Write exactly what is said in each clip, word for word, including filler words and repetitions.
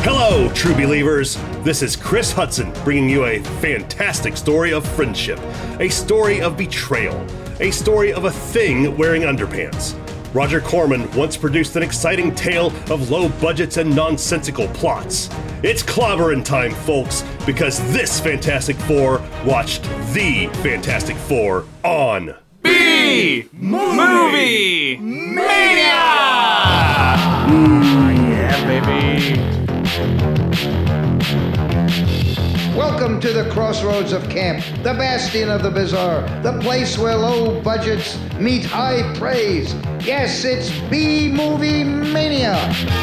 Hello, true believers. This is Chris Hudson bringing you a fantastic story of friendship, a story of betrayal, a story of a thing wearing underpants. Roger Corman once produced an exciting tale of low budgets and nonsensical plots. It's clobberin' time, folks, because this Fantastic Four watched the Fantastic Four on B Movie Mania! Yeah, baby. Welcome to the crossroads of camp, the bastion of the bizarre, the place where low budgets meet high praise. Yes, it's B-Movie Mania.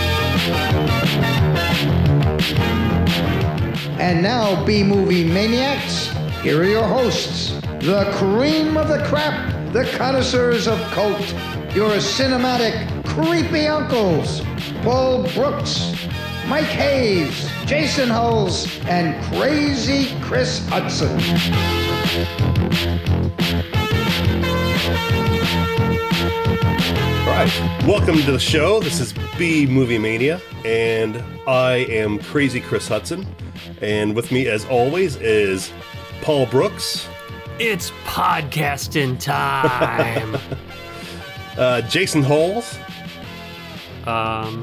And now, B-Movie Maniacs, here are your hosts, the cream of the crap, the connoisseurs of cult, your cinematic creepy uncles, Paul Brooks, Mike Hayes, Jason Hulls, and Crazy Chris Hudson. All right, welcome to the show. This is B Movie Mania, and I am Crazy Chris Hudson. And with me, as always, is Paul Brooks. It's podcasting time. uh, Jason Hulls. Um...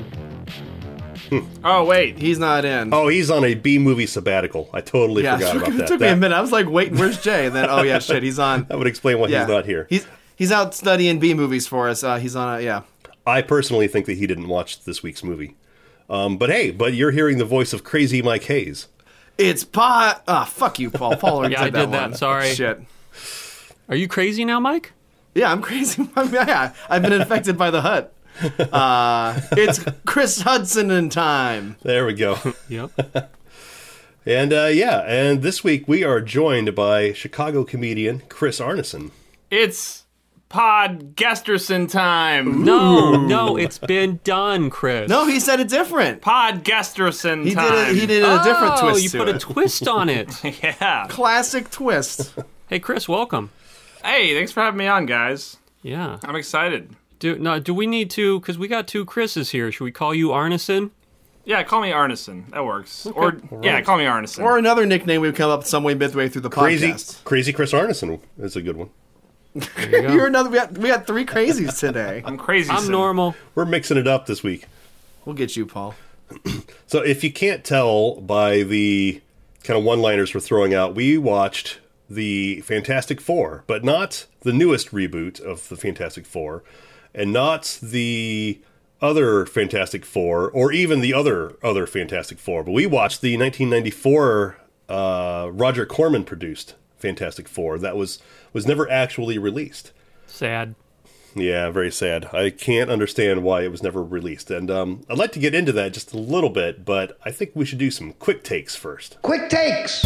Oh, wait, he's not in. Oh, he's on a B-movie sabbatical. I totally yeah, forgot about it that. took me that, a minute. I was like, wait, where's Jay? And then, oh, yeah, shit, he's on. That would explain why yeah. he's not here. He's he's out studying B-movies for us. Uh, he's on a, yeah. I personally think that he didn't watch this week's movie. Um, but hey, but you're hearing the voice of Crazy Mike Hayes. It's pot. Ah, oh, fuck you, Paul. Paul already yeah, did I did that, that. one. Sorry. Shit. Are you crazy now, Mike? Yeah, I'm crazy. yeah, I've been infected by the Hut. Uh, it's Chris Hudson in time. There we go. Yep. And uh, yeah, and this week we are joined by Chicago comedian Chris Arneson. It's Podgasterson time. No, no, it's been done, Chris. No, he said it different. Podgasterson He time. did. A, he did a different Oh, twist you to put it. a twist on it. Yeah. Classic twist. Hey, Chris, welcome. Hey, thanks for having me on, guys. Yeah. I'm excited. Do no, do we need to? Because we got two Chris's here. Should we call you Arneson? Yeah, call me Arneson. That works. Or yeah, call me Arneson. Or another nickname we've come up with some way midway through the Crazy, podcast. Crazy Chris Arneson is a good one. There you go. You're another. We got, we got three crazies today. I'm crazy. I'm normal. We're mixing it up this week. We'll get you, Paul. So if you can't tell by the kind of one-liners we're throwing out, we watched the Fantastic Four, but not the newest reboot of the Fantastic Four, and not the other Fantastic Four, or even the other other Fantastic Four. But we watched the nineteen ninety-four uh, Roger Corman produced Fantastic Four that was was never actually released. Sad. Yeah, very sad. I can't understand why it was never released. And um, I'd like to get into that just a little bit, but I think we should do some quick takes first. Quick takes.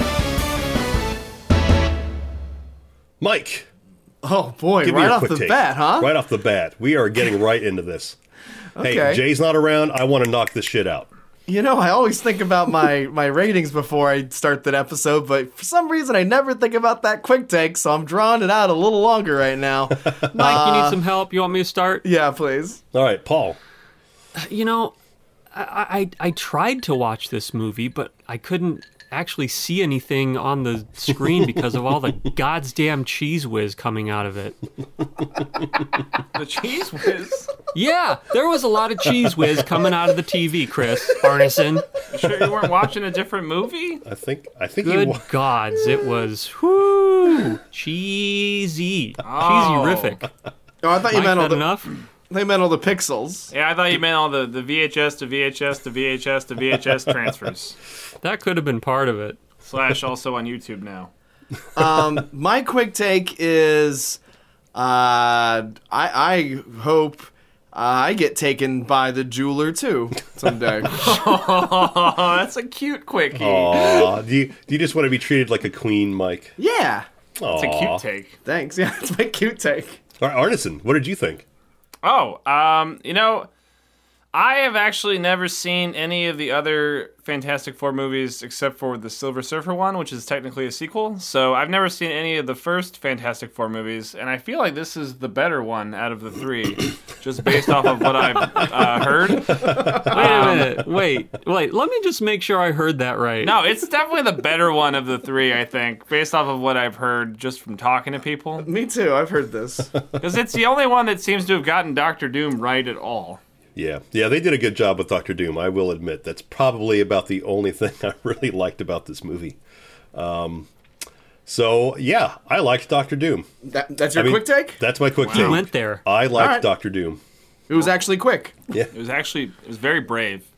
Mike, Oh boy! give me Right your off quick the take. bat, huh? Right off the bat. We are getting right into this. Okay. Hey, Jay's not around. I want to knock this shit out. You know, I always think about my my ratings before I start that episode, but for some reason I never think about that quick take, so I'm drawing it out a little longer right now. Mike, you need some help? You want me to start? Yeah, please. All right, Paul. You know, I, I I tried to watch this movie, but I couldn't actually see anything on the screen because of all the goddamn cheese whiz coming out of it. The cheese whiz. Yeah, there was a lot of cheese whiz coming out of the T V, Chris Arneson. You sure you weren't watching a different movie? I think I think Good you. wa- gods, it was whoo, cheesy, Oh. cheesy-rific. Oh, I thought you Mike, meant all that the enough? they meant all the pixels. Yeah, I thought you meant all the, the V H S to V H S to V H S to V H S transfers. That could have been part of it. Slash also on YouTube now. Um, my quick take is, uh, I I hope uh, I get taken by the jeweler too someday. Oh, that's a cute quickie. Aw, do you do you just want to be treated like a queen, Mike? Yeah, That's a cute take. thanks. Yeah, that's my cute take. All right, Arneson, what did you think? Oh, um, you know, I have actually never seen any of the other Fantastic Four movies except for the Silver Surfer one, which is technically a sequel. So I've never seen any of the first Fantastic Four movies, and I feel like this is the better one out of the three, just based off of what I've uh, heard. Wait a minute. Wait, wait. Let me just make sure I heard that right. No, it's definitely the better one of the three, I think, based off of what I've heard just from talking to people. Me too. I've heard this. Because it's the only one that seems to have gotten Doctor Doom right at all. Yeah, yeah, they did a good job with Doctor Doom, I will admit. That's probably about the only thing I really liked about this movie. Um, so, yeah, I liked Doctor Doom. That, that's your I mean, quick take? That's my quick You take. went there. I liked right. Doctor Doom. It was actually quick. Yeah, It was actually, it was very brave.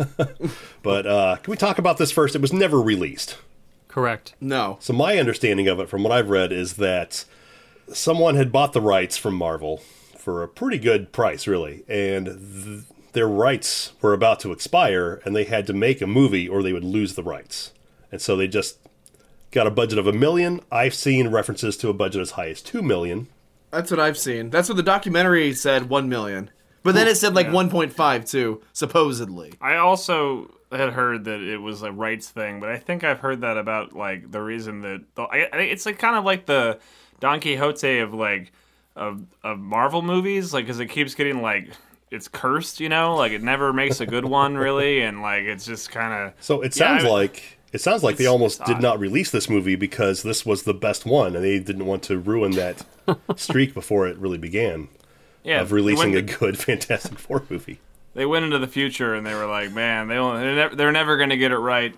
but uh, can we talk about this first? It was never released. Correct. No. So my understanding of it, from what I've read, is that someone had bought the rights from Marvel for a pretty good price, really, and th- their rights were about to expire, and they had to make a movie or they would lose the rights. And so they just got a budget of a million. I've seen references to a budget as high as two million. That's what I've seen. That's what the documentary said, one million. But then it said like Yeah. one point five too, supposedly. I also had heard that it was a rights thing, but I think I've heard that about like the reason that I, I, it's like kind of like the Don Quixote of like of of Marvel movies, like because it keeps getting like it's cursed, you know, like it never makes a good one really, and like it's just kind of. So it Yeah, sounds I- like it sounds like they it's almost odd. did not release this movie because this was the best one, and they didn't want to ruin that streak before it really began yeah, of releasing they a went, good Fantastic Four movie. they went into the future and they were like, man, they only, they're, never, they're never gonna get it right.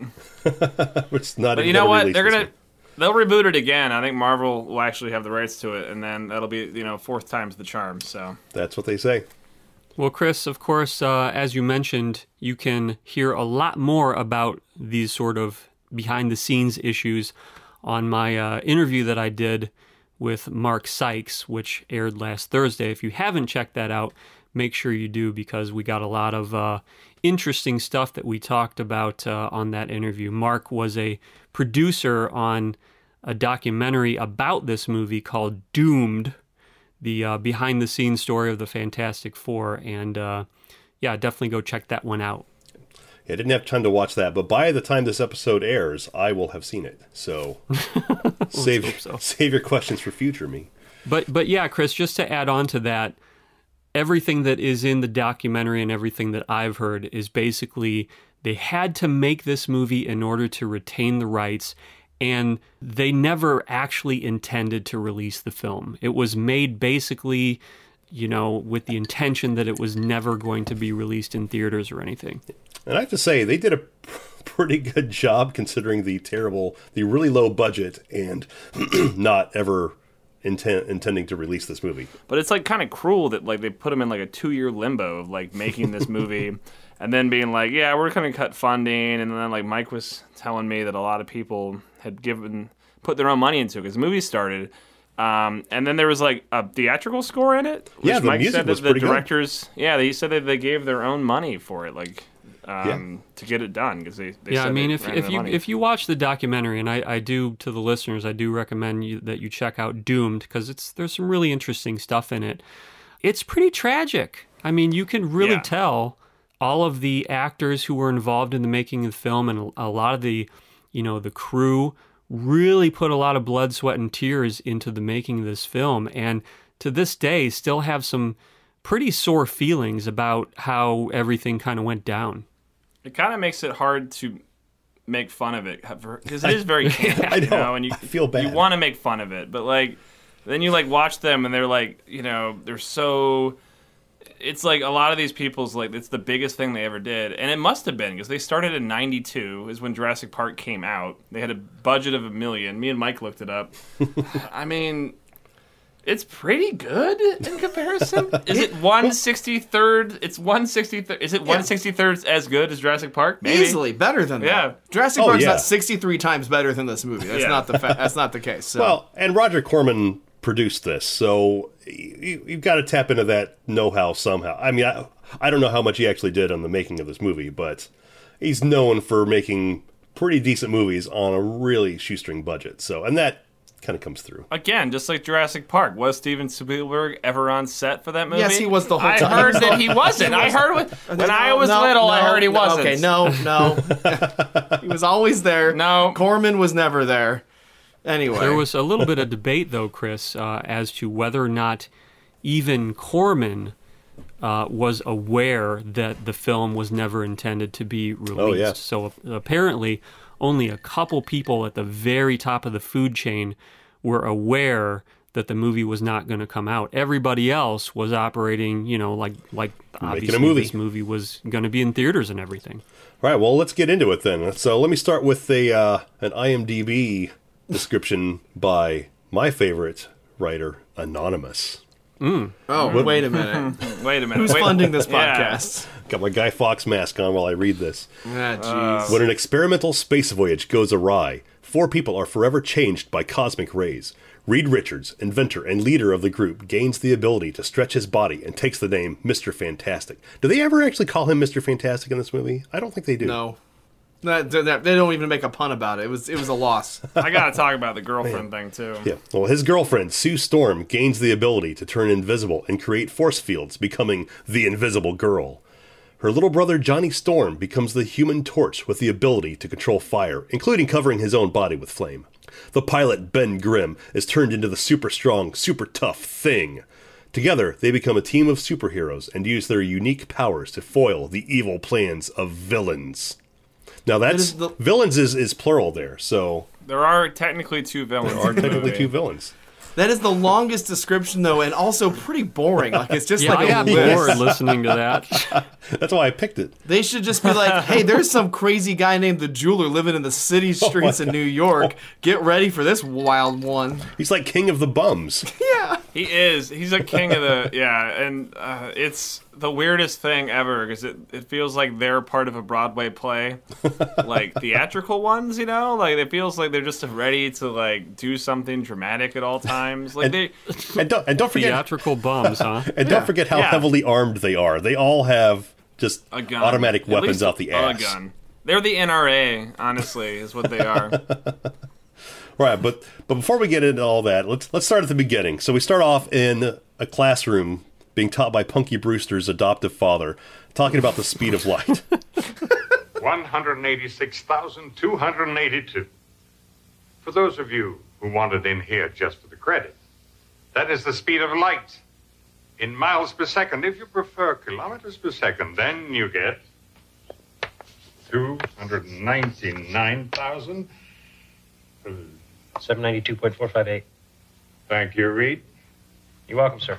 Which not. But you know what? They're gonna they'll reboot it again. I think Marvel will actually have the rights to it, and then that'll be you know fourth time's the charm. So That's what they say. Well, Chris, of course, uh, as you mentioned, you can hear a lot more about these sort of behind-the-scenes issues on my uh, interview that I did with Mark Sykes, which aired last Thursday. If you haven't checked that out, make sure you do, because we got a lot of uh, interesting stuff that we talked about uh, on that interview. Mark was a producer on a documentary about this movie called Doomed, the uh, behind-the-scenes story of the Fantastic Four, and uh, yeah, definitely go check that one out. Yeah, I didn't have time to watch that, but by the time this episode airs, I will have seen it. So save hope so. save your questions for future me. But but yeah, Chris, just to add on to that, everything that is in the documentary and everything that I've heard is basically they had to make this movie in order to retain the rights, and they never actually intended to release the film. It was made basically, you know, with the intention that it was never going to be released in theaters or anything. And I have to say, they did a pretty good job considering the terrible, the really low budget and not ever intent, intending to release this movie. But it's like kind of cruel that like they put him in like a two year limbo of like making this movie, and then being like, yeah, we're going to cut funding, and then like Mike was telling me that a lot of people had given put their own money into it because the movie started, um, and then there was like a theatrical score in it. Which Yeah, the Mike music said was that the pretty good. directors, yeah, they said that they gave their own money for it, like. Um, Yeah. to get it done because they, they Yeah, said I mean, they if ran if out of you money. if you watch the documentary, and I, I do to the listeners, I do recommend you that you check out Doomed, because it's there's some really interesting stuff in it. It's pretty tragic. I mean, you can really Yeah. tell all of the actors who were involved in the making of the film, and a lot of the, you know, the crew really put a lot of blood, sweat, and tears into the making of this film, and to this day still have some pretty sore feelings about how everything kind of went down. It kind of makes it hard to make fun of it because it is very campy, I you know. know, and you I feel bad. You want to make fun of it, but like then you like watch them and they're like, you know, they're so. It's like a lot of these people's like it's the biggest thing they ever did, and it must have been because they started in ninety-two is when Jurassic Park came out. They had a budget of a million. Me and Mike looked it up. I mean. It's pretty good in comparison. Is it one sixty-third? It's one sixty-third. Is it one sixty-third as good as Jurassic Park? Maybe. Easily better than Yeah. that. Jurassic Oh, Park's yeah. not sixty-three times better than this movie. That's Yeah. not the fa- that's not the case. So. Well, and Roger Corman produced this, so you, you've got to tap into that know-how somehow. I mean, I, I don't know how much he actually did on the making of this movie, but he's known for making pretty decent movies on a really shoestring budget. So, and that kind of comes through. Again, just like Jurassic Park, was Steven Spielberg ever on set for that movie? Yes, he was the whole I time. I heard that he wasn't. I heard when, when I was No, little, I no, heard he no, wasn't. Okay, no, no. He was always there. No. Corman was never there. Anyway. There was a little bit of debate, though, Chris, uh, as to whether or not even Corman uh, was aware that the film was never intended to be released. Oh, yeah. So uh, apparently, only a couple people at the very top of the food chain were aware that the movie was not going to come out. Everybody else was operating, you know, like like obviously a movie. this movie was going to be in theaters and everything. All right, well, let's get into it then. So let me start with a uh, an IMDb description by my favorite writer, Anonymous. Oh, wait a minute. Wait a minute. Who's Wait- funding this Yeah. podcast? Got my Guy Fawkes mask on while I read this. Ah, jeez. When an experimental space voyage goes awry, four people are forever changed by cosmic rays. Reed Richards, inventor and leader of the group, gains the ability to stretch his body and takes the name Mister Fantastic. Do they ever actually call him Mister Fantastic in this movie? I don't think they do. No. That, that, they don't even make a pun about it. It was it was a loss. I got to talk about the girlfriend thing, too. Yeah. Well, his girlfriend, Sue Storm, gains the ability to turn invisible and create force fields, becoming the Invisible Girl. Her little brother, Johnny Storm, becomes the Human Torch with the ability to control fire, including covering his own body with flame. The pilot, Ben Grimm, is turned into the super strong, super tough Thing. Together, they become a team of superheroes and use their unique powers to foil the evil plans of villains. Now, that's is the- villains is, is plural there, so There are technically two villains. there are in the technically movie. two villains. That is the longest description, though, and also pretty boring. Like, it's just Yeah, like I a got list. bored listening to that. That's why I picked it. They should just be like, hey, there's some crazy guy named the Jeweler living in the city streets in New York. Get ready for this wild one. He's like king of the bums. Yeah. He is. He's a king of the yeah, and uh, it's the weirdest thing ever because it, it feels like they're part of a Broadway play, like theatrical ones. You know, like it feels like they're just ready to like do something dramatic at all times. Like they, And don't, and don't forget Theatrical bums, huh? and don't forget how Yeah. heavily armed they are. They all have just a gun, automatic At weapons least out the ass. A gun. They're the N R A. Honestly, is what they are. Right, but but before we get into all that, let's let's start at the beginning. So we start off in a classroom being taught by Punky Brewster's adoptive father, talking about the speed of light. one hundred eighty-six thousand two hundred eighty-two. For those of you who wanted in here just for the credit, that is the speed of light in miles per second. If you prefer kilometers per second, then you get two hundred ninety-nine thousand. seven ninety-two point four five eight. Thank you, Reed. You're welcome, sir.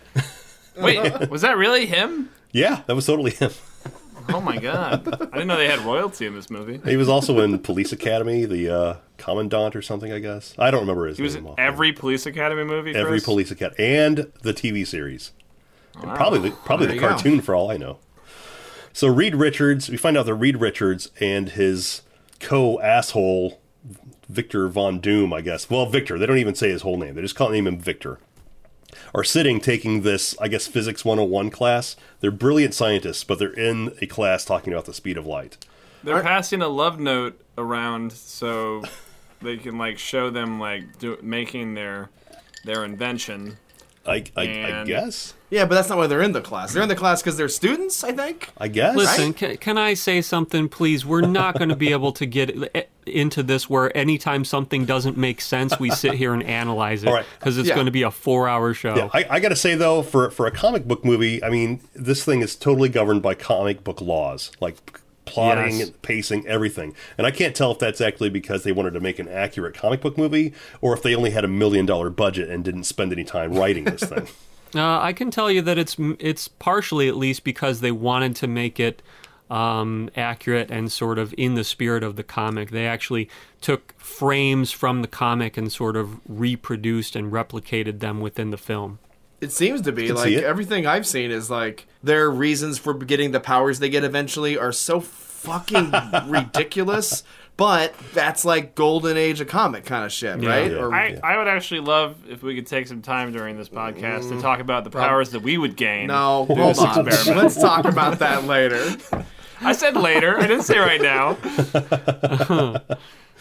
Wait, was that really him? Yeah, that was totally him. Oh my god! I didn't know they had royalty in this movie. He was also in Police Academy, the uh, commandant or something, I guess. I don't remember his He was name. in offhand. every Police Academy movie. every Chris? Police Academy and the T V series. And probably the, probably There the you go. cartoon for all I know. So Reed Richards, we find out that Reed Richards and his co-asshole Victor Von Doom, I guess. Well, Victor. They don't even say his whole name. They just call him Victor. Are sitting taking this, I guess, Physics one oh one class. They're brilliant scientists, but they're in a class talking about the speed of light. They're passing a love note around so they can like show them like do, making their their invention. I, I, I And- guess. Yeah, but that's not why they're in the class. They're in the class because they're students, I think. I guess. Listen, can, can I say something, please? We're not going to be able to get i- into this where anytime something doesn't make sense, we sit here and analyze it All right. because it's Yeah. going to be a four-hour show. Yeah, I, I got to say though, for for a comic book movie, I mean, this thing is totally governed by comic book laws, like p- plotting, Yes. pacing, everything. And I can't tell if that's actually because they wanted to make an accurate comic book movie, or if they only had a million dollar budget and didn't spend any time writing this thing. Uh, I can tell you that it's it's partially at least because they wanted to make it um, accurate and sort of in the spirit of the comic. They actually took frames from the comic and sort of reproduced and replicated them within the film. It seems to be. Can Like, see it. everything I've seen is like, their reasons for getting the powers they get eventually are so fucking ridiculous. But that's like golden age of comic kind of shit, Yeah. right? Yeah. Or, I, I would actually love if we could take some time during this podcast to talk about the powers that we would gain. no, through hold this on. experiment. Let's talk about that later. I said later. I didn't say right now.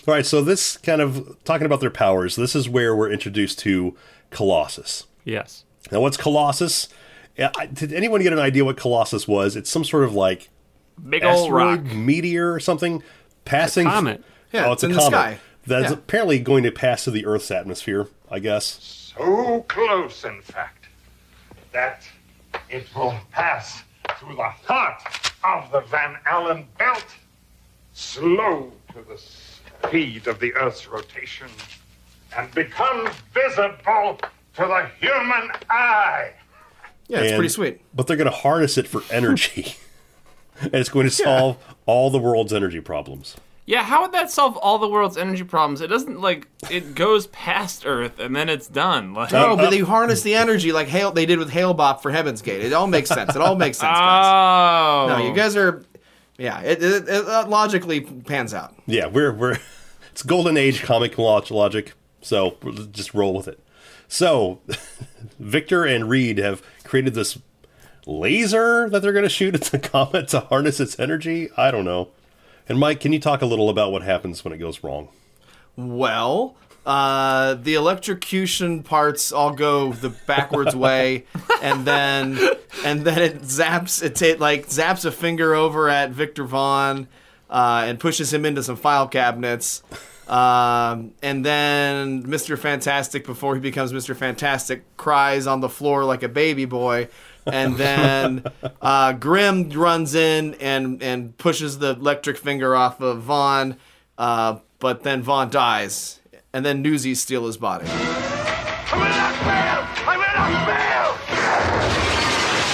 All right, so this kind of, talking about their powers, this is where we're introduced to Colossus. Yes. Now, what's Colossus? Yeah, I- Did anyone get an idea what Colossus was? It's some sort of like Big old rock. asteroid, meteor, or something passing. comet. Yeah, oh, it's it's a in the comet. sky. That's Yeah. apparently going to pass through the Earth's atmosphere, I guess. So close, in fact, that it will pass through the heart of the Van Allen belt, slow to the speed of the Earth's rotation, and become visible to the human eye. Yeah, it's And- pretty sweet. But they're going to harness it for energy. And it's going to solve all the world's energy problems. Yeah, how would that solve all the world's energy problems? It doesn't, like, it goes past Earth and then it's done. Like, No, but they harness the energy like Hale, they did with Halebop for Heaven's Gate. It all makes sense. It all makes sense, guys. Oh. No, you guys are... Yeah, it, it, it logically pans out. Yeah, we're we're it's golden age comic log- logic, so we'll just roll with it. So, Victor and Reed have created this laser that they're going to shoot at the comet to harness its energy. I don't know. And Mike, can you talk a little about what happens when it goes wrong? Well, uh, the electrocution parts all go the backwards way, and then and then it zaps it ta- like zaps a finger over at Victor Vaughn uh, and pushes him into some file cabinets. Um, and then Mister Fantastic, before he becomes Mister Fantastic, cries on the floor like a baby boy. And then uh, Grimm runs in and, and pushes the electric finger off of Vaughn, uh, but then Vaughn dies. And then Newsies steal his body. I will not fail! I will not fail!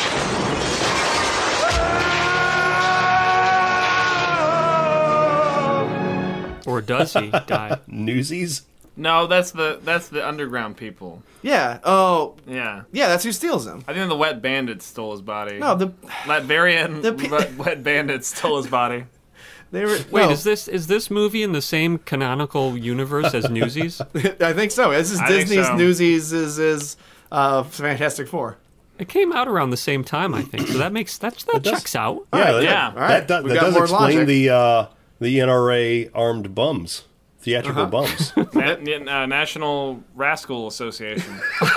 Or does he die? Newsies? No, that's the that's the underground people. Yeah. Oh, Yeah. yeah, that's who steals him. I think the Wet Bandits stole his body. No, the Latverian The pe- Wet- Wet Bandits stole his body. they were. Wait, no, is this is this movie in the same canonical universe as Newsies? I think so. This is I think Disney's so. Newsies is is uh, Fantastic Four. It came out around the same time, I think. So that makes that that does- checks out. Yeah, that, yeah. that, All right, that, we that got does more explain logic. the uh, the N R A armed bums, theatrical bums. Na- na- uh, National Rascal Association.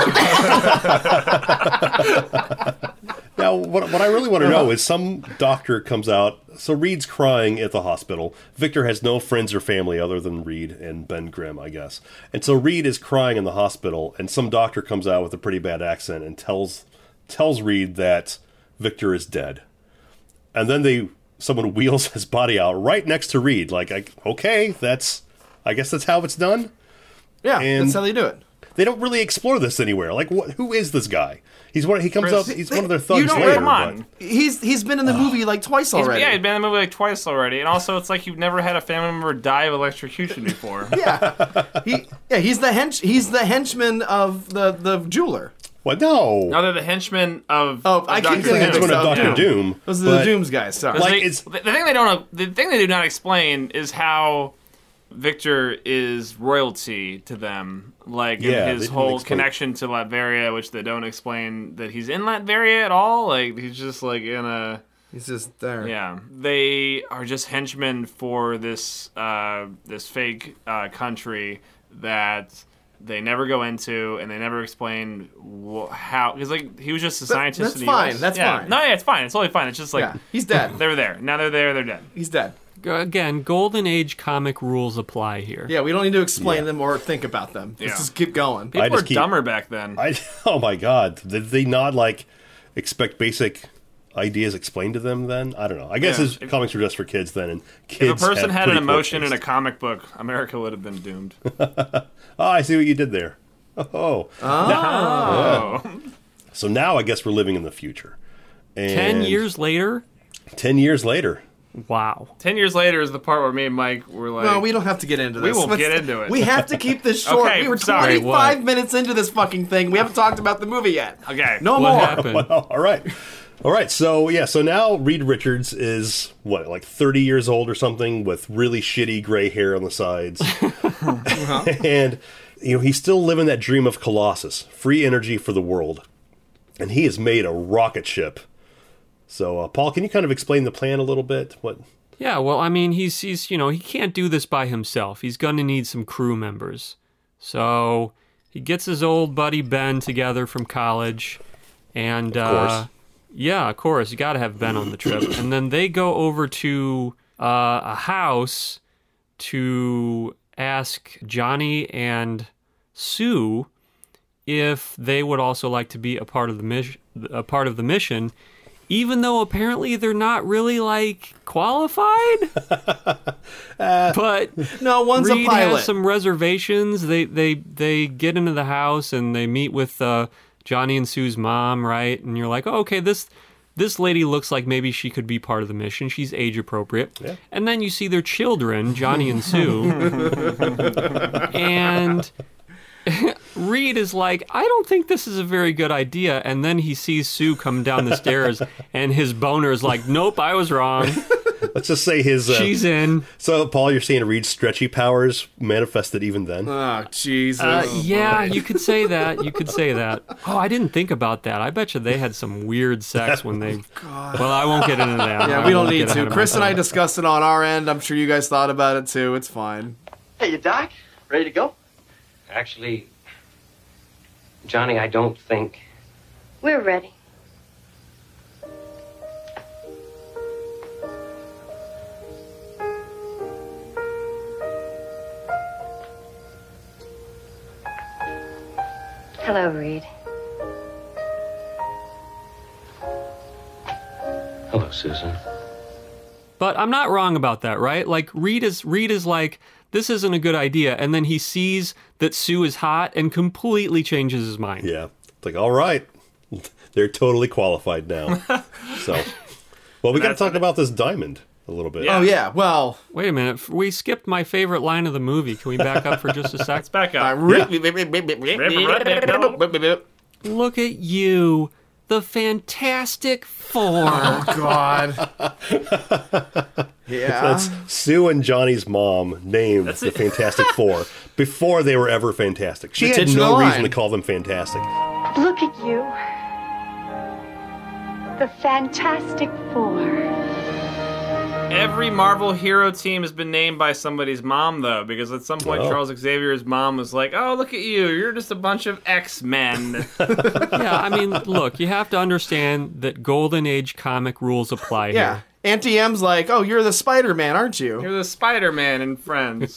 Now, what, what I really want to know is some doctor comes out. So Reed's crying at the hospital. Victor has no friends or family other than Reed and Ben Grimm, I guess. And so Reed is crying in the hospital, and some doctor comes out with a pretty bad accent and tells tells Reed that Victor is dead. And then they someone wheels his body out right next to Reed. Like, I, okay, that's I guess that's how it's done. Yeah, And- that's how they do it. They don't really explore this anywhere. Like, what? Who is this guy? He's one. He comes Chris, up. He's one of their You thugs don't- later. Come on. but- He's he's been in the movie like twice He's, already. yeah, he's been in the movie like twice already, and also it's like you've never had a family member die of electrocution before. Yeah, he yeah he's the hench he's the henchman of the the jeweler. What? No. No, they're the henchmen of. Oh, of I keep Doctor getting Doom. It's one of mixed up, Doctor yeah. Doom. Those are the but- Dooms guys. Sorry. Like, They- it's- the the thing they don't the thing they do not explain is how Victor is royalty to them. Like in Yeah, they his didn't whole explain- connection to Latveria, which they don't explain that he's in Latveria at all. Like he's just like in a he's just there. yeah. They are just henchmen for this uh, this fake uh, country that they never go into, and they never explain wh- how. Because like he was just a scientist. that's in the fine, U S. that's yeah. fine. No, yeah, it's fine. It's totally fine. It's just like Yeah, he's dead. they're there. Now they're there. They're dead. He's dead. Again, Golden Age comic rules apply here. Yeah, we don't need to explain Yeah. them or think about them. Let's Yeah. just keep going. People were just keep- dumber back then. I, oh my God! Did they not like expect basic ideas explained to them? Then I don't know. I guess Yeah. his If- comics were just for kids then, and kids. if a person have had an pretty poor emotion in a taste. comic book, America would have been doomed. Oh, I see what you did there. Oh, Oh. so now I guess we're living in the future. And Ten years later, Ten years later. wow. Ten years later is the part where me and Mike were like, No, we don't have to get into We this. will Let's- get into it. We have to keep this short. Okay, we were sorry, twenty-five what? minutes into this fucking thing. We haven't talked about the movie yet. okay, No What more. happened? Well, all right. All right. So, yeah. So now Reed Richards is, what, like thirty years old or something with really shitty gray hair on the sides. And, you know, he's still living that dream of Colossus, free energy for the world. And he has made a rocket ship. So, uh, Paul, can you kind of explain the plan a little bit? What Yeah, well, I mean, he's he's you know he can't do this by himself. He's gonna need some crew members. So he gets his old buddy Ben together from college, and Of course. uh, yeah, of course, you got to have Ben on the trip. And then they go over to uh, a house to ask Johnny and Sue if they would also like to be a part of the mission. A part of the mission. Even though apparently they're not really, like, qualified. But No, one's Reed a pilot. has some reservations. They they they get into the house and they meet with uh, Johnny and Sue's mom, right? And you're like, oh, okay, this this lady looks like maybe she could be part of the mission. She's age appropriate. Yeah. And then you see their children, Johnny and Sue, and Reed is like, I don't think this is a very good idea. And then he sees Sue come down the stairs, and his boner is like, nope, I was wrong. Let's just say his. Uh, She's in. So, Paul, you're saying Reed's stretchy powers manifested even then? Oh, Jesus. Uh, yeah, you could say that. You could say that. Oh, I didn't think about that. I bet you they had some weird sex when they. Well, I won't get into that. Yeah, I we don't won't need get ahead to. of Chris and I myself. discussed it on our end. I'm sure you guys thought about it too. It's fine. Hey, you Doc? Ready to go? Actually, Johnny, I don't think. We're ready. Hello, Reed. Hello, Susan. But I'm not wrong about that, right? Like Reed is Reed is like, this isn't a good idea, and then he sees that Sue is hot and completely changes his mind. Yeah. It's like, all right, they're totally qualified now. So, well, we got to talk about this diamond a little bit. Oh, yeah. Well, Wait a minute, we skipped my favorite line of the movie. Can we back up for just a sec? Let's back up. Look at you, the Fantastic Four. God. Yeah. That's Sue and Johnny's mom named That's the it. Fantastic Four before they were ever fantastic. She The had titular no reason line. to call them fantastic. Look at you. The Fantastic Four. Every Marvel hero team has been named by somebody's mom, though, because at some point Oh. Charles Xavier's mom was like, "Oh, look at you! You're just a bunch of X-Men." Yeah, I mean, look, you have to understand that Golden Age comic rules apply Yeah. here. Auntie M's like, oh, you're the Spider-Man, aren't you? You're the Spider-Man in Friends.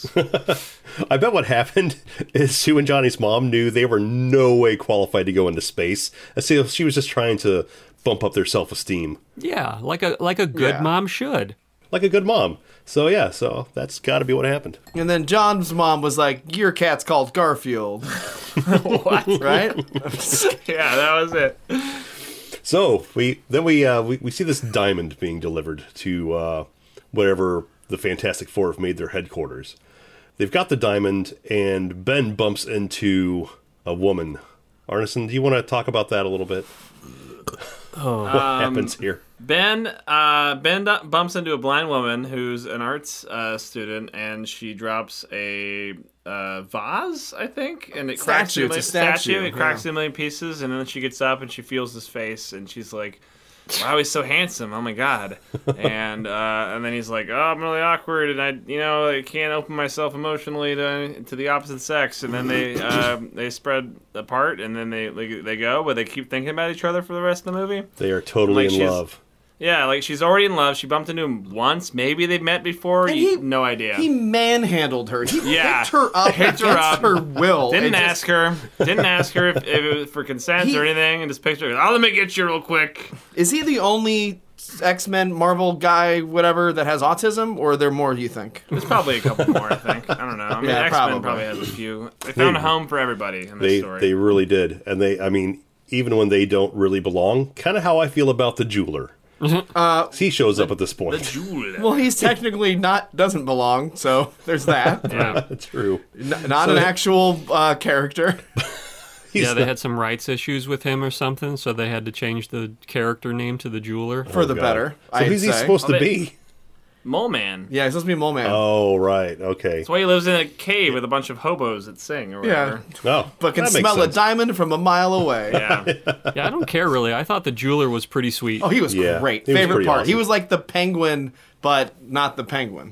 I bet what happened is Sue and Johnny's mom knew they were no way qualified to go into space. And so she was just trying to bump up their self-esteem Yeah, like a like a good Yeah. mom should. like a good mom. So yeah, so that's got to be what happened. And then John's mom was like, your cat's called Garfield. What? Right? Yeah, that was it. So we then we uh, we, we see this diamond being delivered to uh, wherever the Fantastic Four have made their headquarters. They've got the diamond, and Ben bumps into a woman. Arneson, do you want to talk about that a little bit? Oh, What happens here? Ben uh, Ben d- bumps into a blind woman who's an arts uh, student, and she drops a uh, vase, I think, and it cracks Statue, in a it's a million- statue, It cracks yeah. in a million pieces, and then she gets up and she feels his face, and she's like, "Wow, he's so handsome! Oh my god!" and uh, and then he's like, "Oh, I'm really awkward, and I, you know, I can't open myself emotionally to to the opposite sex." And then they uh, they spread apart, and then they they they go, but they keep thinking about each other for the rest of the movie. They are totally Like in she's- love. Yeah, like she's already in love. She bumped into him once. Maybe they've met before. And You, he- no idea. He manhandled her. He Yeah. picked her up Picked against her up. her will. Didn't It just- ask her. Didn't ask her if, if it was for consent He- or anything. And just picked her. Oh, let me get you real quick. Is he the only X-Men Marvel guy, whatever, that has autism, or are there more, you think? There's probably a couple more. I think. I don't know. I mean, Yeah, X-Men probably. probably. has a few. They found a home for everybody in this They story. they really did, and they I mean even when they don't really belong, kind of how I feel about the jeweler. Uh, he shows up at this point. Jewel. Well, he's technically not, doesn't belong, so there's that. yeah. That's true. N- not So an they- actual uh, character. He's Yeah, they not- had some rights issues with him or something, so they had to change the character name to the jeweler. For the God. better, So I'd who's he say. supposed Oh, to they- be? Mole Man. Yeah, he's supposed to be Mole Man. Oh right, okay. That's why he lives in a cave with a bunch of hobos that sing or yeah, whatever. Oh, but can that makes smell a sense. diamond from a mile away. Yeah. Yeah, I don't care really. I thought the jeweler was pretty sweet. Oh, he was Yeah, great. he was Favorite pretty part. He awesome. was like the penguin but not the Penguin.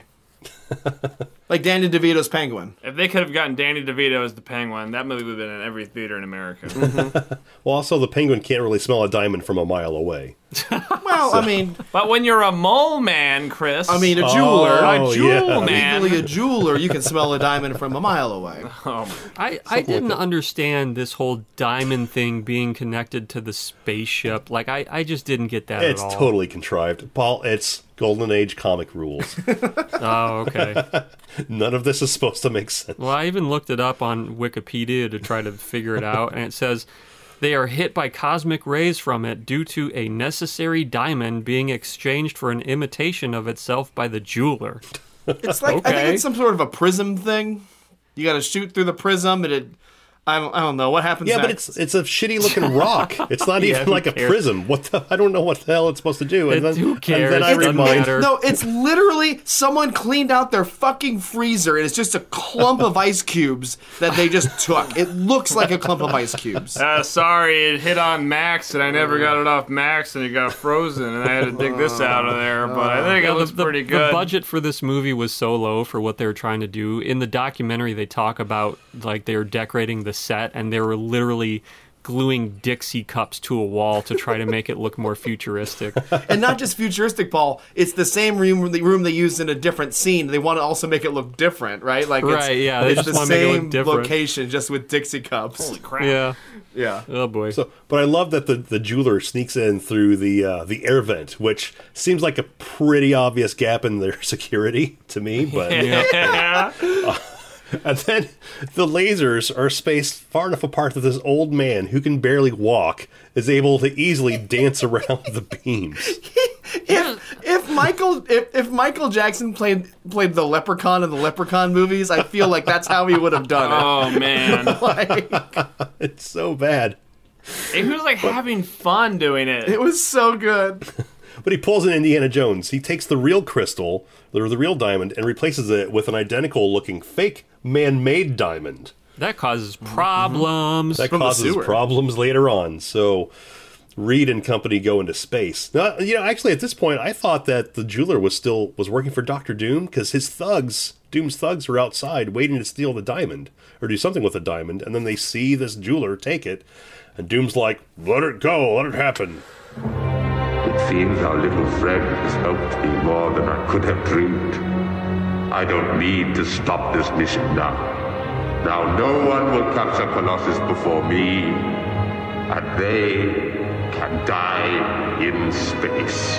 Like Danny DeVito's Penguin. If they could have gotten Danny DeVito as the Penguin, that movie would have been in every theater in America. Mm-hmm. Well, also, the Penguin can't really smell a diamond from a mile away. Well, so. I mean... But when you're a mole man, Chris... I mean, a jeweler. Oh, a jewel yeah. man. Legally a jeweler, you can smell a diamond from a mile away. Oh, I, I didn't understand this whole diamond thing being connected to the spaceship. Like, I, I just didn't get that It's at all. totally contrived. Paul, it's Golden Age comic rules. Oh, okay. None of this is supposed to make sense. Well, I even looked it up on Wikipedia to try to figure it out, and it says they are hit by cosmic rays from it due to a necessary diamond being exchanged for an imitation of itself by the jeweler. It's like, I Okay. think it's some sort of a prism thing. You got to shoot through the prism, and it... I don't, I don't know. What happens Yeah, next? but it's it's a shitty looking rock. It's not Yeah, even who like a cares? prism. What the, I don't know what the hell it's supposed to do. And It- then, who cares? And then I It doesn't remind matter. No, it's literally someone cleaned out their fucking freezer, and it's just a clump of ice cubes that they just took. It looks like a clump of ice cubes. Uh, sorry, it hit on Max, and I never got it off Max, and it got frozen, and I had to dig this out of there, but I think it Yeah, looks the, pretty the good. budget for this movie was so low for what they were trying to do. In the documentary, they talk about like they were decorating the set, and they were literally gluing Dixie cups to a wall to try to make it look more futuristic. And not just futuristic, Paul. It's the same room the room they used in a different scene. They want to also make it look different, right? Like Right, it's, yeah, they it's just the wanna make it look same different. location, just with Dixie cups. Holy crap. Yeah. Yeah. Oh boy. So, but I love that the, the jeweler sneaks in through the uh, the air vent, which seems like a pretty obvious gap in their security to me. But Yeah. and then the lasers are spaced far enough apart that this old man who can barely walk is able to easily dance around the beams. If if Michael if, if Michael Jackson played played the Leprechaun in the Leprechaun movies, I feel like that's how he would have done it. Oh, man. Like, It's so bad. He was, like, having fun doing it. it was so good. But he pulls an Indiana Jones. He takes the real crystal, or the real diamond, and replaces it with an identical-looking fake man-made diamond. That causes problems. That From the causes sewer. problems later on. So Reed and company go into space. Now, you know, actually, at this point, I thought that the jeweler was still was working for Doctor Doom because his thugs, Doom's thugs, are outside waiting to steal the diamond or do something with the diamond, and then they see this jeweler take it, and Doom's like, "Let it go, let it happen." It seems our little friend has helped me more than I could have dreamed. I don't need to stop this mission now. Now no one will capture Colossus before me, and they can die in space.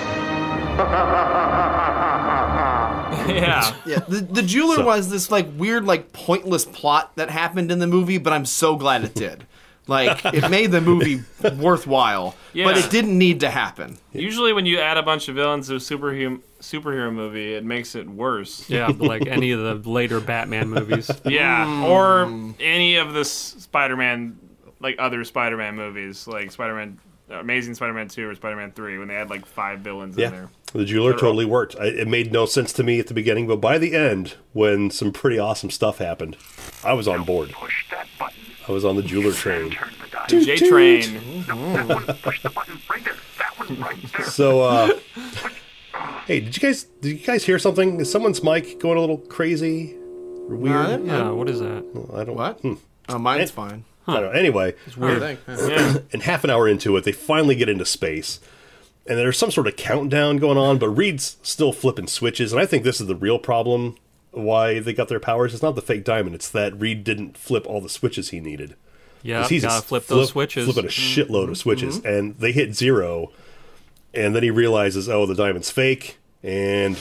Yeah. Yeah, the, the jeweler So- was this like weird, like pointless plot that happened in the movie, but I'm so glad it did. Like it made the movie worthwhile, but Yeah. it didn't need to happen. Usually when you add a bunch of villains to a superhero, superhero movie, it makes it worse. Yeah, like any of the later Batman movies. Yeah, or any of the s- Spider-Man, like other Spider-Man movies, like Spider-Man, Amazing Spider-Man two or Spider-Man three, when they had like five villains in Yeah, there. the jeweler totally worked. I, it made no sense to me at the beginning, but by the end, when some pretty awesome stuff happened, I was on board. Push that button. I was on the jeweler train. Turn the dial. J Train. No, that one. Push the button right there. That one right there. So, uh, hey, did you guys did you guys hear something? Is someone's mic going a little crazy or weird? Yeah, what is that? I don't. What? Hmm. Oh, mine's Eh. fine. I don't know. Anyway, Weird thing. Yeah. and half an hour into it, they finally get into space, and there's some sort of countdown going on. But Reed's still flipping switches, and I think this is the real problem. Why they got their powers? It's not the fake diamond. It's that Reed didn't flip all the switches he needed. Yeah, 'Cause he's gotta just flip those switches. Flipping a shitload of switches, and they hit zero, and then he realizes, oh, the diamond's fake, and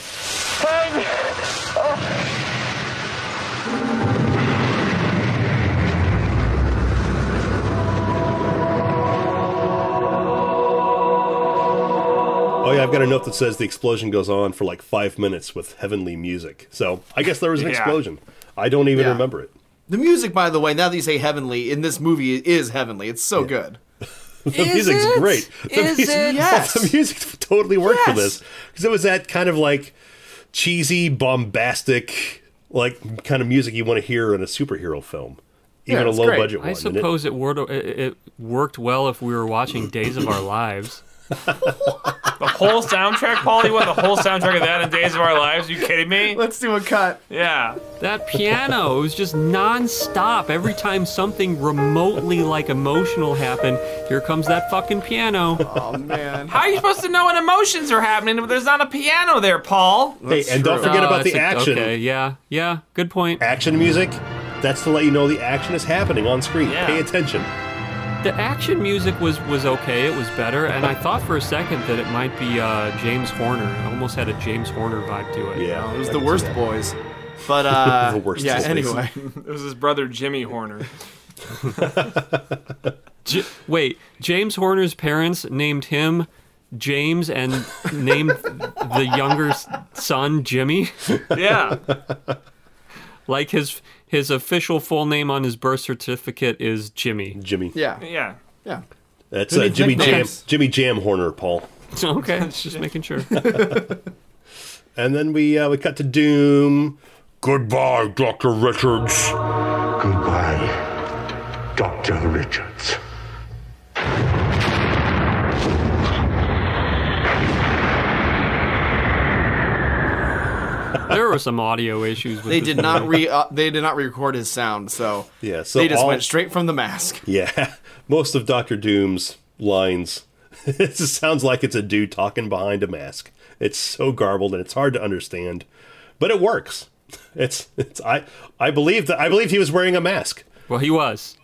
oh yeah, I've got a note that says the explosion goes on for like five minutes with heavenly music. So I guess there was an Yeah. explosion. I don't even Yeah. remember it. The music, by the way, now that you say heavenly, in this movie is heavenly. It's so good. The music's it? great. The Is music, it? Yes. The music totally worked for Yes. this because it was that kind of like cheesy, bombastic, like kind of music you want to hear in a superhero film, even Yeah, a it's low great. budget one. I And it- suppose it, wor- it, it worked well if we were watching Days of Our Lives. The whole soundtrack, Paul? You want the whole soundtrack of that in Days of Our Lives? Are you kidding me? Let's do a cut. Yeah. That piano, it was just non-stop. Every time something remotely like emotional happened, here comes that fucking piano. Oh, man. How are you supposed to know when emotions are happening if there's not a piano there, Paul? Hey, and don't forget Oh, about that's the a- action. Okay, yeah, yeah, good point. Action music, that's to let you know the action is happening on screen. Yeah. Pay attention. The action music was, was okay, it was better, and I thought for a second that it might be uh, James Horner. It almost had a James Horner vibe to it. Yeah. It was I the can worst see that. boys. But, uh, The worst yeah, boys. anyway. It was his brother Jimmy Horner. J- wait, James Horner's parents named him James and named the younger s- son Jimmy? Yeah. Like his his official full name on his birth certificate is Jimmy. Jimmy. Yeah. Yeah. Yeah. That's Who uh, needs Jimmy Jam. nicknames? Jimmy Jam Horner, Paul. Okay, just making sure. And then we uh, we cut to Doom. Goodbye, Doctor Richards. Goodbye, Doctor Richards. There were some audio issues with They this did not movie. re uh, they did not record his sound, so Yeah, so they just all- went straight from the mask. Yeah, most of Doctor Doom's lines, it just sounds like it's a dude talking behind a mask. It's so garbled and it's hard to understand, but it works. It's it's I I believe that I believe he was wearing a mask. Well, he was.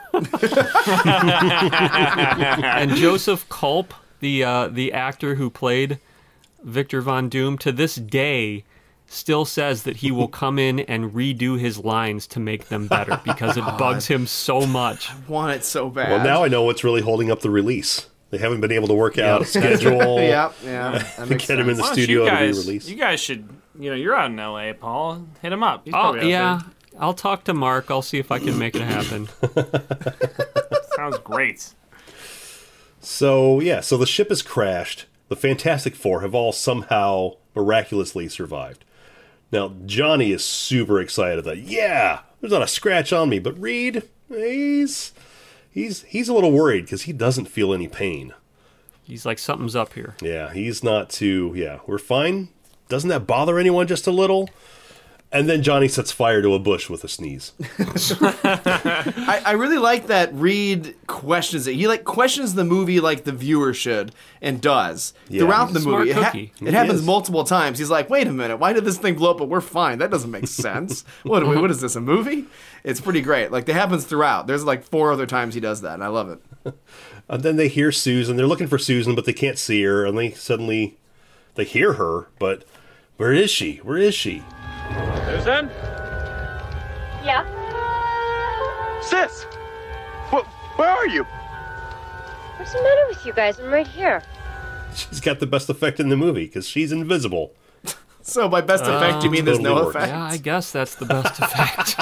And Joseph Culp, the uh, the actor who played Victor Von Doom, to this day still says that he will come in and redo his lines to make them better because it bugs him so much. Want it so bad. Well, now I know what's really holding up the release. They haven't been able to work out a schedule. yeah, yeah. That makes Get him in sense. the Why don't studio you to guys, re-release. You guys should, you know, you're out in L A, Paul. Hit him up. He's Oh, probably out yeah. I'll talk to Mark. I'll see if I can make it happen. there. Sounds great. So, yeah, so the ship has crashed. The Fantastic Four have all somehow miraculously survived. Now, Johnny is super excited that, yeah, there's not a scratch on me. But Reed, he's he's he's a little worried because he doesn't feel any pain. He's like, something's up here. Yeah, he's not too, yeah, we're fine. Doesn't that bother anyone just a little? And then Johnny sets fire to a bush with a sneeze. I, I really like that Reed questions it. He like questions the movie like the viewer should and does Yeah. throughout He's the a smart movie. It, ha- cookie. it He happens is. multiple times. He's like, "Wait a minute, why did this thing blow up? But we're fine. That doesn't make sense. what? Are we, what is this? A movie?" It's pretty great. Like it happens throughout. There's like four other times he does that, and I love it. And then they hear Susan. They're looking for Susan, but they can't see her. And they suddenly, they hear her, but where is she? Where is she? Susan? Yeah? Sis! Wh- where are you? What's the matter with you guys? I'm right here. She's got the best effect in the movie because she's invisible. So by best effect, you mean there's totally no works. effect? Yeah, I guess that's the best effect.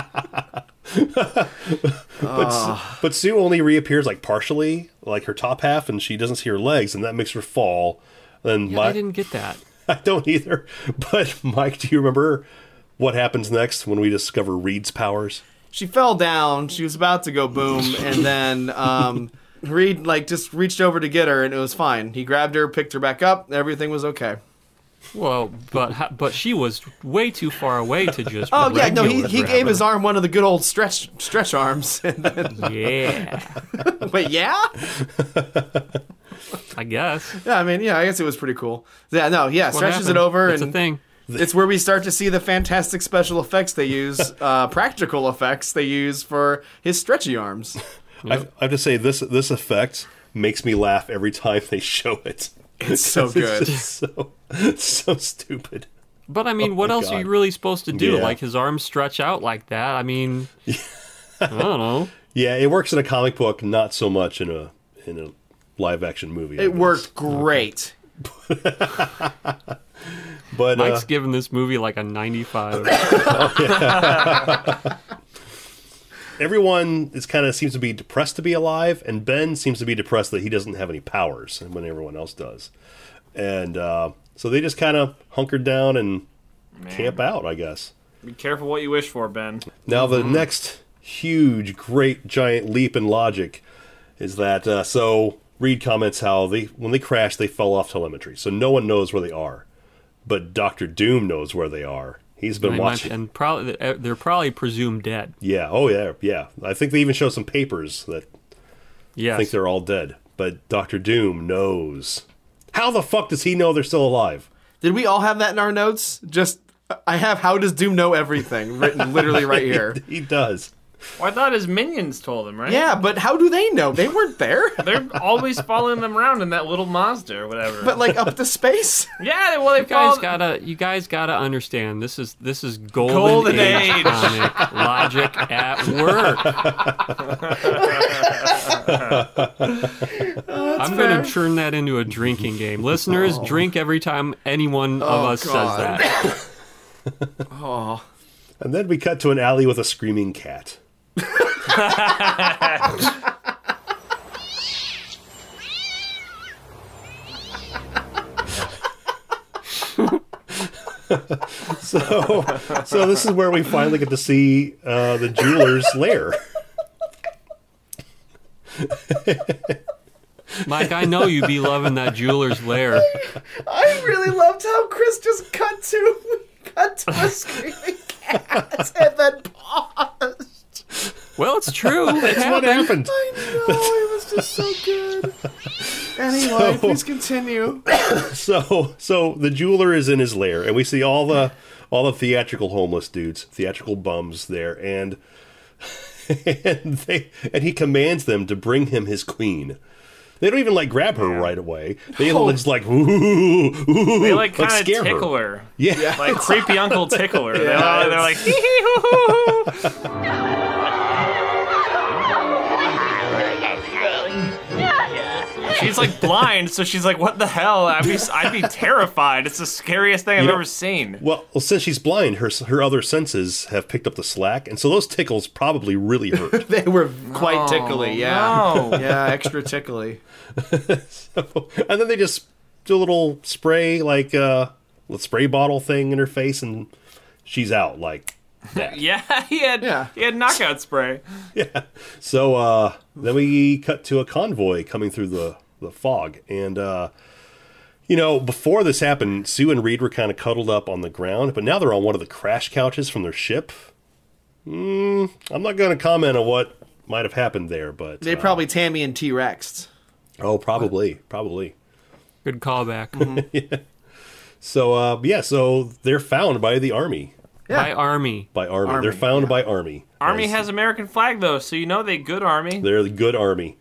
But, but Sue only reappears like partially, like her top half, and she doesn't see her legs, and that makes her fall. Then Yeah, my, I didn't get that. I don't either. But Mike, do you remember what happens next when we discover Reed's powers? She fell down. She was about to go boom, and then um, Reed like just reached over to get her, and it was fine. He grabbed her, picked her back up. Everything was okay. Well, but ha- but she was way too far away to just. Oh yeah, no, he, regular he grab gave her. his arm one of the good old stretch stretch arms. And then, Yeah, wait, yeah, I guess. yeah. I mean, yeah, I guess it was pretty cool. Yeah, no, yeah, What stretches happened. it over, It's and a thing. it's where we start to see the fantastic special effects they use, uh, practical effects they use for his stretchy arms. I, I have to say this this effect makes me laugh every time they show it. It's so good. It's just so so stupid. But I mean, Oh what my else are God. you really supposed to do? Yeah. Like his arms stretch out like that? I mean, I don't know. Yeah, it works in a comic book, not so much in a in a live action movie. I It guess. worked great. but uh, Mike's giving this movie like a ninety-five. everyone is kind of seems to be depressed to be alive, and Ben seems to be depressed that he doesn't have any powers when everyone else does. And uh, so they just kind of hunkered down and camp out, I guess. Be careful what you wish for, Ben. Now, the next huge, great, giant leap in logic is that uh, so Reed comments how they when they crashed, they fell off telemetry, so no one knows where they are. But Doctor Doom knows where they are. He's been and watching. Might, and probably they're probably presumed dead. Yeah. Oh, yeah. Yeah. I think they even show some papers that yes. think they're all dead. But Doctor Doom knows. How the fuck does he know they're still alive? Did we all have that in our notes? Just, I have how does Doom know everything written literally right here. he, he does. Well, I thought his minions told him, right? Yeah, but how do they know? They weren't there. They're always following them around in that little Mazda or whatever. But like up to space. Yeah, well, they you guys follow... gotta, you guys gotta understand. This is this is golden, Golden age, age. comic logic at work. Oh, I'm fair. gonna turn that into a drinking game. Listeners, Oh. drink every time any one of Oh, us God. says that. Oh. And then we cut to an alley with a screaming cat. so, so this is where we finally get to see uh, the jeweler's lair. Mike, I know you be loving that jeweler's lair. I really loved how Chris just cut to cut to a screaming cat and then paused. Well, it's true. It That's what happened. I know, it was just so good. Anyway, So- please continue. So, so the jeweler is in his lair, and we see all the all the theatrical homeless dudes, theatrical bums there, and and they and he commands them to bring him his queen. They don't even like grab her right away. They No. just like ooh, ooh, They like kind of scare tickle her. her. Yeah. Like creepy Uncle Tickle her. Yeah, They're, they're like, hee hee hoo hoo hoo. She's like blind, so she's like, "What the hell?" I'd be, I'd be terrified. It's the scariest thing I've You know- ever seen. Well, well, since she's blind, her her other senses have picked up the slack, and so those tickles probably really hurt. They were quite Oh, tickly, yeah. no. Yeah, extra tickly. So, and then they just do a little spray, like uh, a spray bottle thing in her face, and she's out like that. Yeah, he had Yeah. he had knockout spray. Yeah. So uh, then we cut to a convoy coming through the, the fog. And, uh, you know, before this happened, Sue and Reed were kind of cuddled up on the ground, but now they're on one of the crash couches from their ship. Mm, I'm not going to comment on what might have happened there, but... They uh, probably Tammy and T-Rexed. Oh, probably. Probably. Good callback. So, uh, yeah, so they're found by the Army. Yeah. By Army. By Army. Army, they're found yeah. by Army. Army As- has American flag though, so you know they good Army. They're the good Army.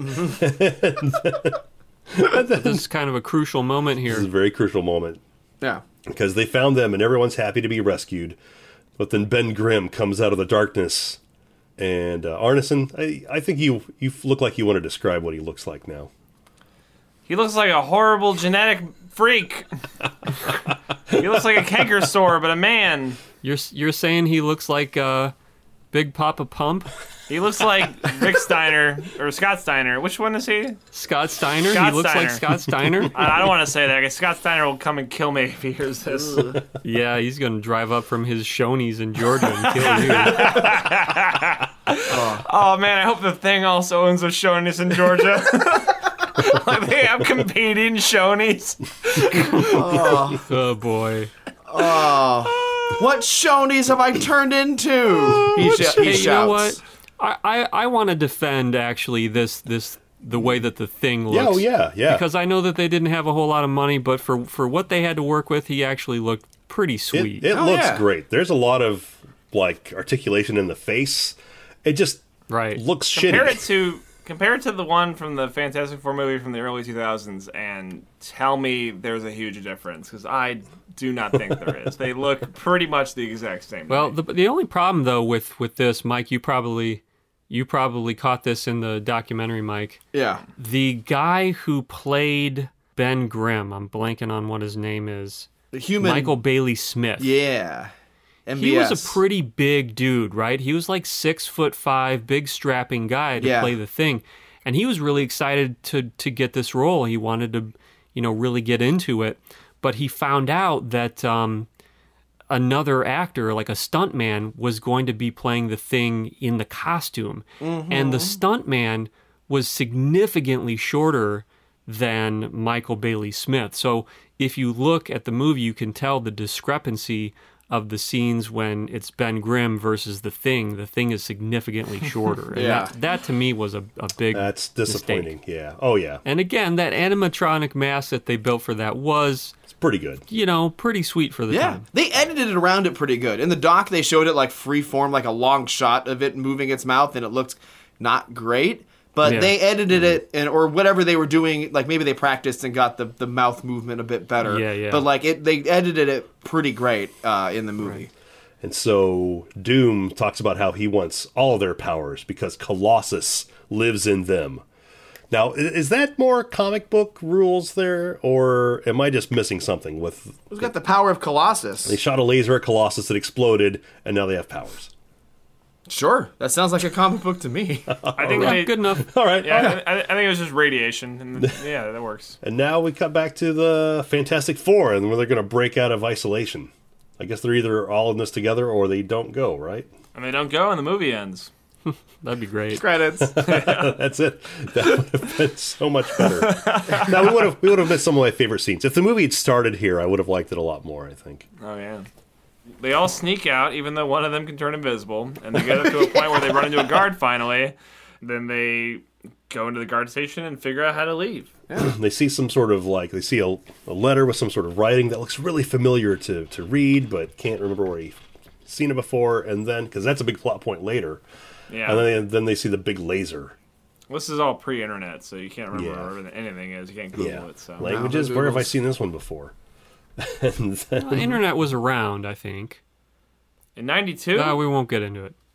This is kind of a crucial moment This is a here. very crucial moment. Yeah. Because they found them and everyone's happy to be rescued. But then Ben Grimm comes out of the darkness. And uh, Arneson, I, I think you you look like you want to describe what he looks like now. He looks like a horrible genetic freak. He looks like a canker sore, but a man. You're you're saying he looks like uh, Big Papa Pump? He looks like Rick Steiner or Scott Steiner. Which one is he? Scott Steiner? Scott he looks Steiner. like Scott Steiner? I, I don't want to say that because Scott Steiner will come and kill me if he hears this. Yeah, he's going to drive up from his Shoney's in Georgia and kill you. Oh man, I hope the Thing also owns a Shoney's in Georgia. Like they have competing Shoney's. Oh, boy. Oh. What Shoney's have I turned into? He, sh- he Hey, shouts. you know what? I, I, I want to defend, actually, this this the way that the Thing looks. Yeah, oh yeah, yeah. Because I know that they didn't have a whole lot of money, but for, for what they had to work with, he actually looked pretty it sweet. it Oh, looks yeah. great. There's a lot of like articulation in the face. It just right. looks Compare shitty. it to compare it to the one from the Fantastic Four movie from the early two thousands, and tell me there's a huge difference because I do not think there is. They look pretty much the exact same. to Well, me. the the only problem though with, with this, Mike, you probably you probably caught this in the documentary, Mike. Yeah. The guy who played Ben Grimm, I'm blanking on what his name is. The human. Michael Bailey Smith. Yeah. M B S. He was a pretty big dude, right? He was like six foot five, big strapping guy to Yeah. play the Thing, and he was really excited to to get this role. He wanted to, you know, really get into it, but he found out that um, another actor, like a stuntman, was going to be playing the Thing in the costume, and the stuntman was significantly shorter than Michael Bailey Smith. So if you look at the movie, you can tell the discrepancy of the scenes when it's Ben Grimm versus The Thing. The Thing is significantly shorter. And Yeah. that, that to me was a, a big That's disappointing. mistake. Yeah. Oh, yeah. And again, that animatronic mask that they built for that was, It's pretty good. you know, pretty sweet for the Yeah, time. they edited it around it pretty good. In the doc, they showed it like free form, like a long shot of it moving its mouth, and it looked not great. But Yeah. they edited it, and or whatever they were doing, like maybe they practiced and got the, the mouth movement a bit better. Yeah, yeah. But like it, they edited it pretty great uh, in the movie. And so Doom talks about how he wants all their powers because Colossus lives in them. Now, i- is that more comic book rules there, or am I just missing something with... Who's got the power of Colossus? They shot a laser at Colossus that exploded, and now they have powers. Sure, that sounds like a comic book to me. I think Yeah, they, good enough. All right. Yeah, I, I think it was just radiation, and yeah, that works. And now we cut back to the Fantastic Four, and where they're going to break out of isolation. I guess they're either all in this together, or they don't go, right? And they don't go, and the movie ends. That'd be great. Credits. That's it. That would have been so much better. Now we would have we would have missed some of my favorite scenes. If the movie had started here, I would have liked it a lot more, I think. Oh yeah. They all sneak out, even though one of them can turn invisible, and they get up to a point where they run into a guard finally. Then they go into the guard station and figure out how to leave. They see some sort of like they see a, a letter with some sort of writing that looks really familiar to, to read, but can't remember where you've seen it before. And then because that's a big plot point later, Yeah. and then they, then they see the big laser. This is all pre-internet, so you can't remember Yeah. where anything is. You can't Google Yeah, it. So languages. No, Where have I Google's- seen this one before? and then, Well, the internet was around, I think. in ninety-two, Uh, we won't get into it.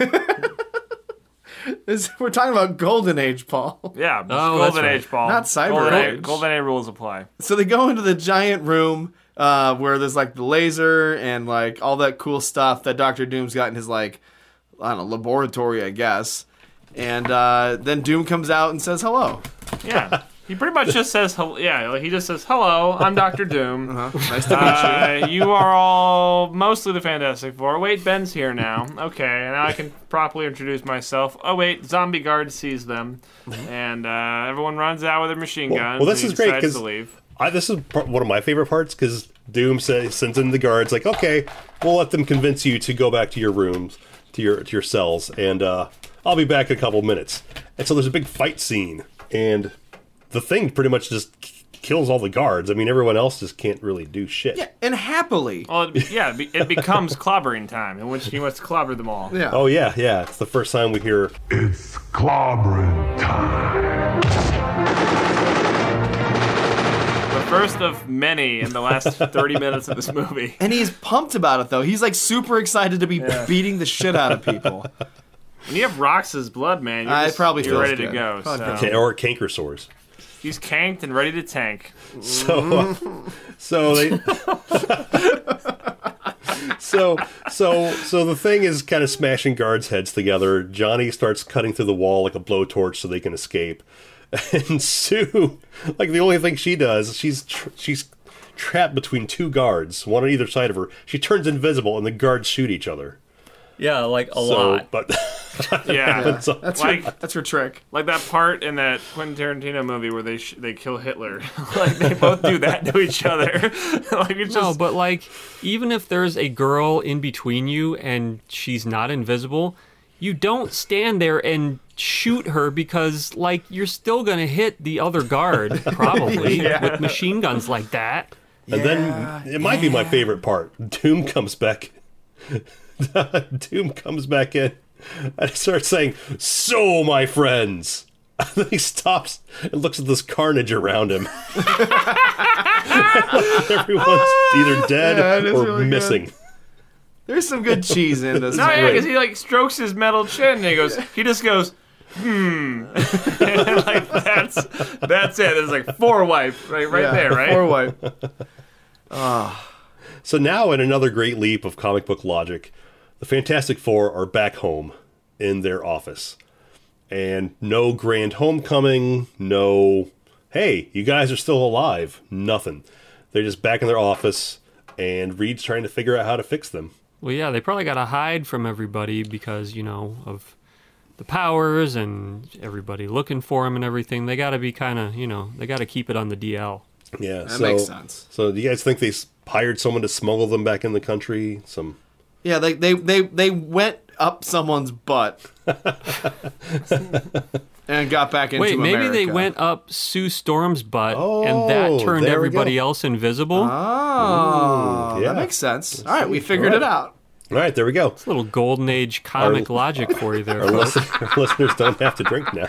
This- we're talking about Golden Age, Paul. yeah, Oh, that's Golden right. Age, Paul. Not Cyber Golden Age. Golden Age rules apply. So they go into the giant room uh, where there's like the laser and like all that cool stuff that Doctor Doom's got in his like, I don't know, laboratory, I guess. And uh, then Doom comes out and says hello. Yeah, he pretty much just says, hel- yeah, like, he just says, "Hello, I'm Doctor Doom. Uh-huh. Nice to meet you. Uh, you are all mostly the Fantastic Four. Wait, Ben's here now. Okay, now I can properly introduce myself. Oh wait, zombie guard sees them, and uh, everyone runs out with their machine Well- guns. well, this and he is great, decides 'cause- to leave. I, this is par- one of my favorite parts because Doom says, sends in the guards like, okay, we'll let them convince you to go back to your rooms, to your to your cells, and uh, I'll be back in a couple minutes. And so there's a big fight scene, and the Thing pretty much just k- kills all the guards. I mean, everyone else just can't really do shit. Yeah, and happily. Well, it, yeah, it, be, it becomes clobbering time, in which he wants to clobber them all. Yeah. Oh yeah, yeah. It's the first time we hear. It's clobbering time. The first of many in the last thirty minutes of this movie. And he's pumped about it, though. He's like super excited to be beating the shit out of people. When you have Rox's blood, man, you're, I just, probably you're feels ready to good. go. Probably So. feels Okay, or canker sores. He's canked and ready to tank. So, uh, so they. So, so, so the Thing is kind of smashing guards' heads together. Johnny starts cutting through the wall like a blowtorch so they can escape. And Sue, like the only thing she does, she's tr- she's trapped between two guards, one on either side of her. She turns invisible, and the guards shoot each other. Yeah, like a So, but Yeah, That's all- That's like her, that's her trick. like that part in that Quentin Tarantino movie where they sh- they kill Hitler. Like they both do that to each other. Like it's No, just but like, even if there's a girl in between you and she's not invisible, you don't stand there and shoot her because, like, you're still gonna hit the other guard probably with machine guns like that. and then it might be my favorite part. Doom comes back. Doom comes back in and starts saying, "So, my friends." And then he stops and looks at this carnage around him. Everyone's either dead Yeah, it is or really good. missing. There's some good cheese in this. no, yeah, movie. because he like strokes his metal chin and he goes, he just goes, hmm, and like that's that's it. There's like four wipe right right Yeah, there, right? Four wipe. So now, in another great leap of comic book logic, the Fantastic Four are back home in their office. And no grand homecoming, no, hey, you guys are still alive, nothing. They're just back in their office, and Reed's trying to figure out how to fix them. Well, yeah, they probably got to hide from everybody because, you know, of the powers and everybody looking for him and everything. They got to be kind of, you know, they got to keep it on the D L. Yeah, That so, makes sense. So do you guys think they s- hired someone to smuggle them back in the country? Some Yeah, they they they, they went up someone's butt and got back into Wait, maybe America. they went up Sue Storm's butt, Oh, and that turned there we everybody go. else invisible. Oh, Ooh, yeah. that makes sense. All right, we figured All right. it out. All right, there we go. It's a little golden age comic logic for you there, Our, folks. listen- our listeners don't have to drink now.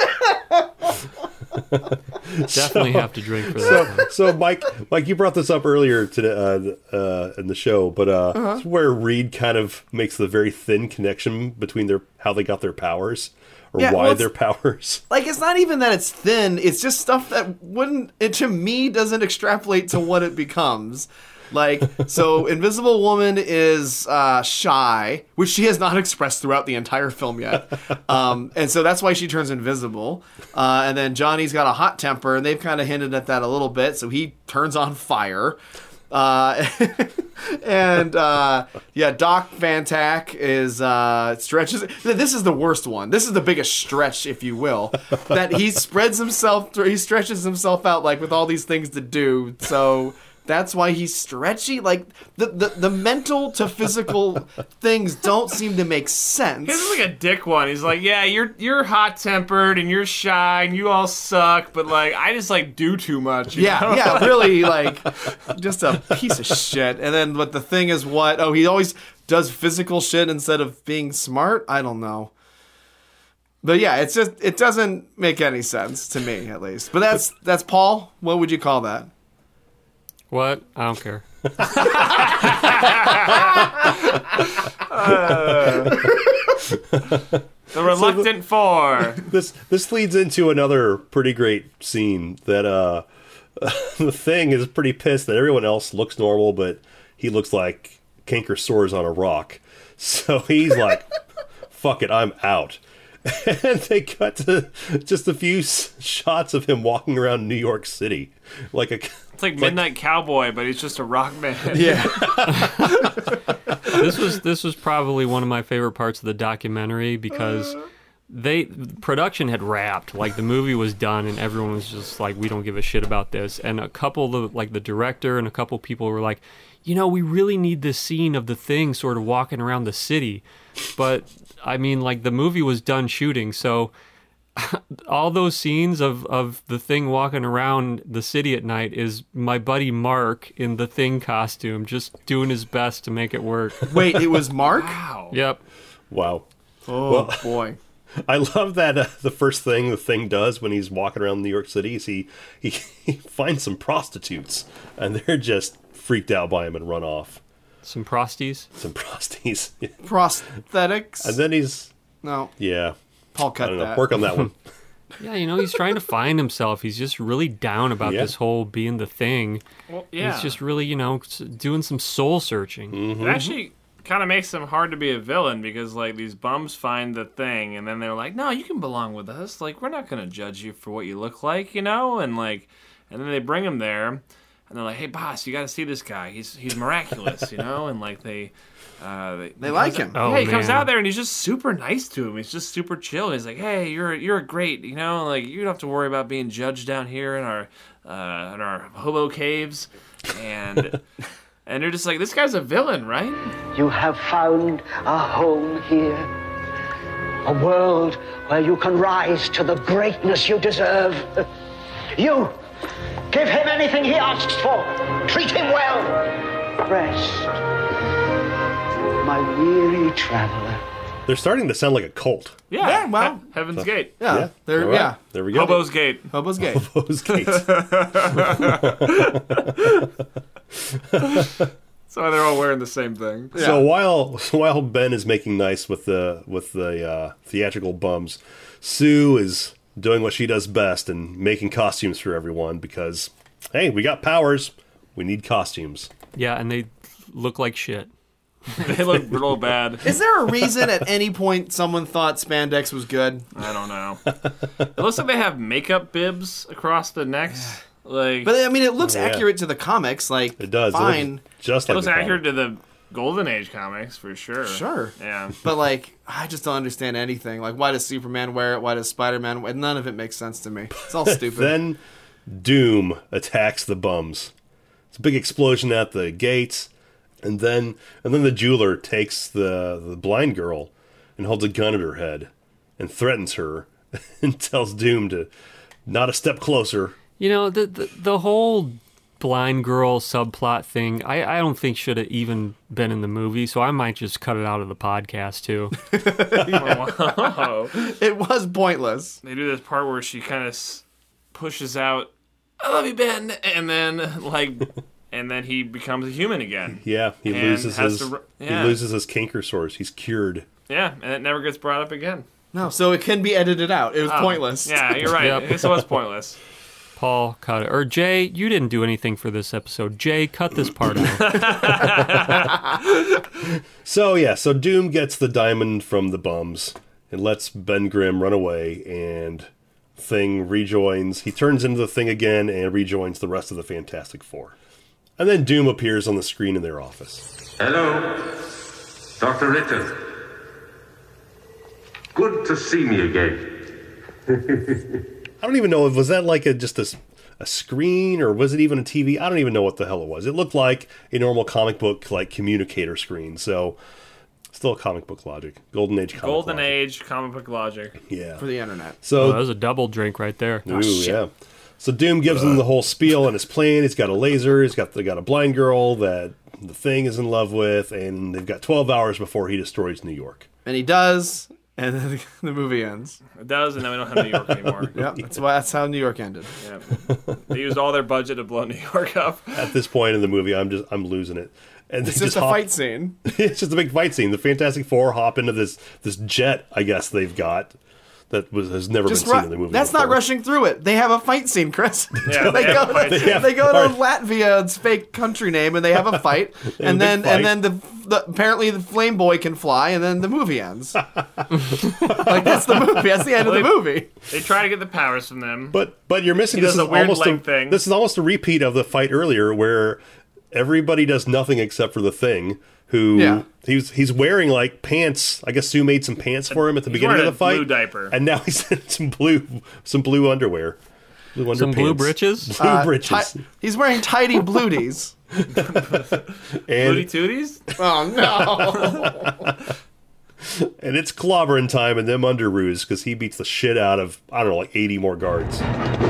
Definitely have to drink for that. So, one. so Mike, Mike, you brought this up earlier today uh, uh, in the show, but uh, Uh-huh. it's where Reed kind of makes the very thin connection between their how they got their powers or Yeah, why well, it's- their powers. Like, it's not even that it's thin. It's just stuff that wouldn't, it to me, doesn't extrapolate to what it becomes. Like, so Invisible Woman is uh, shy, which she has not expressed throughout the entire film yet. Um, and so that's why she turns invisible. Uh, and then Johnny's got a hot temper, and they've kind of hinted at that a little bit. So he turns on fire. Uh, and uh, yeah, Doc Van Tack is uh, stretches. This is the worst one. This is the biggest stretch, if you will. That he spreads himself. He stretches himself out like with all these things to do. So that's why he's stretchy. Like the the, the mental to physical things don't seem to make sense. His is like a dick one. He's like, yeah, you're you're hot tempered and you're shy and you all suck, but like I just like do too much. you Yeah, know? yeah, really, like, just a piece of shit. And then, but the thing is what? Oh, he always does physical shit instead of being smart? I don't know. But yeah, it's just, it doesn't make any sense to me, at least. But that's, that's Paul. What would you call that? What? I don't care. The Reluctant Four. This this leads into another pretty great scene that uh, the Thing is pretty pissed that everyone else looks normal, but he looks like canker sores on a rock. So he's like, "Fuck it, I'm out." And they cut to just a few s- shots of him walking around New York City, like a. It's like Midnight Cowboy, but he's just a rock man. Yeah. This was this was probably one of my favorite parts of the documentary because they production had wrapped, like the movie was done, and everyone was just like, we don't give a shit about this. And a couple of the, like the director and a couple people were like, you know, we really need this scene of the Thing sort of walking around the city. But I mean, like the movie was done shooting, so all those scenes of, of the Thing walking around the city at night is my buddy Mark in the Thing costume, just doing his best to make it work. Wait, it was Mark? Wow. Yep. Wow. Oh, Well- boy. I love that uh, the first thing the Thing does when he's walking around New York City is he, he, he finds some prostitutes, and they're just freaked out by him and run off. Some prosties. Some prosties. Prosthetics? And then he's, No, yeah, Paul I cut don't know, that. work on that one. Yeah, you know, he's trying to find himself. He's just really down about Yeah. this whole being the Thing. Well, yeah. He's just really, you know, s- doing some soul searching. Mm-hmm. It actually kind of makes him hard to be a villain because, like, these bums find the Thing, and then they're like, "No, you can belong with us. Like, we're not gonna judge you for what you look like, you know." And like, and then they bring him there, and they're like, "Hey, boss, you got to see this guy. He's he's miraculous, you know." And like they. Uh, they, They he like comes him. out- Oh, yeah, he comes man. out there and he's just super nice to him. He's just super chill. He's like, "Hey, you're you're great, you know. Like you don't have to worry about being judged down here in our uh, in our hobo caves." And and they're just like, "This guy's a villain, right?" You have found a home here. A world where you can rise to the greatness you deserve. You, give him anything he asks for. Treat him well. Rest, my weary traveler. They're starting to sound like a cult. Yeah, Yeah, well- He- Heaven's Gate. Yeah, Yeah. there, All right. yeah. There we go. Hobo's Gate. Hobo's Gate. Hobo's Gate. So they're all wearing the same thing. So while while Ben is making nice with the with the uh, theatrical bums, Sue is doing what she does best and making costumes for everyone because, hey, we got powers. We need costumes. Yeah, and they look like shit. They look real bad. Is there a reason at any point someone thought spandex was good? I don't know. It looks like they have makeup bibs across the necks. Like, But I mean, it looks Oh, yeah. accurate to the comics. Like, It does. It fine. looks just it like looks the accurate to the Golden Age comics for sure. Sure. Yeah. But like, I just don't understand anything. Like, why does Superman wear it? Why does Spider-Man wear it? None of it makes sense to me. It's all stupid. Then Doom attacks the bums. It's a big explosion at the gates, and then and then the jeweler takes the the blind girl and holds a gun at her head and threatens her and tells Doom to not a step closer. You know, the the, the whole blind girl subplot thing, I, I don't think should have even been in the movie, so I might just cut it out of the podcast, too. Wow. It was pointless. They do this part where she kind of s- pushes out, I love you, Ben, and then, like, and then he becomes a human again. Yeah, he And loses has his to, yeah. he loses his canker sores. He's cured. Yeah, and it never gets brought up again. No, so it can be edited out. It was Oh, pointless. Yeah, you're right. Yep. This was pointless. Paul, cut it. Or Jay, you didn't do anything for this episode. Jay, cut this part out. So yeah, so Doom gets the diamond from the bums and lets Ben Grimm run away, and Thing rejoins. He turns into the Thing again and rejoins the rest of the Fantastic Four. And then Doom appears on the screen in their office. Hello, Doctor Ritter. Good to see me again. I don't even know, was that like a just a, a screen, or was it even a T V? I don't even know what the hell it was. It looked like a normal comic book like communicator screen, so still comic book logic. Golden Age comic Golden logic. Age comic book logic. Yeah. For the internet. So Oh, that was a double drink right there. Ooh, yeah. So Doom gives him the whole spiel on his plan. He's got a laser. He's got they got a blind girl that the Thing is in love with, and they've got twelve hours before he destroys New York. And he does, and then the movie ends. It does, and then we don't have New York anymore. Yep, that's why that's how New York ended. Yeah. They used all their budget to blow New York up. At this point in the movie, I'm just I'm losing it. And It's they just a hop- fight scene. It's just a big fight scene. The Fantastic Four hop into this this jet, I guess they've got, that was has never Just been seen ru- in the movie. That's before. not rushing through it. They have a fight scene, Chris. Yeah, they, they have go a fight to, scene. Yeah, they go to alright. Latvia, it's fake country name, and they have a fight. and a then big fight. and then the, the apparently the Flame Boy can fly, and then the movie ends. like that's the movie. That's the end of the movie. They try to get the powers from them. But but you're missing He this does is a weird almost a leg thing. this is almost a repeat of the fight earlier where everybody does nothing except for the Thing, who Yeah. he's he's wearing like pants. I guess Sue made some pants for him at the He's beginning of wearing the fight. a blue diaper. And now he's in some blue some blue underwear. Blue Some blue underpants. britches? Blue Uh, britches. ti- he's wearing tidy bluties. and Booty Tooties? Oh no! And it's clobbering time and them underoos because he beats the shit out of, I don't know, like eighty more guards.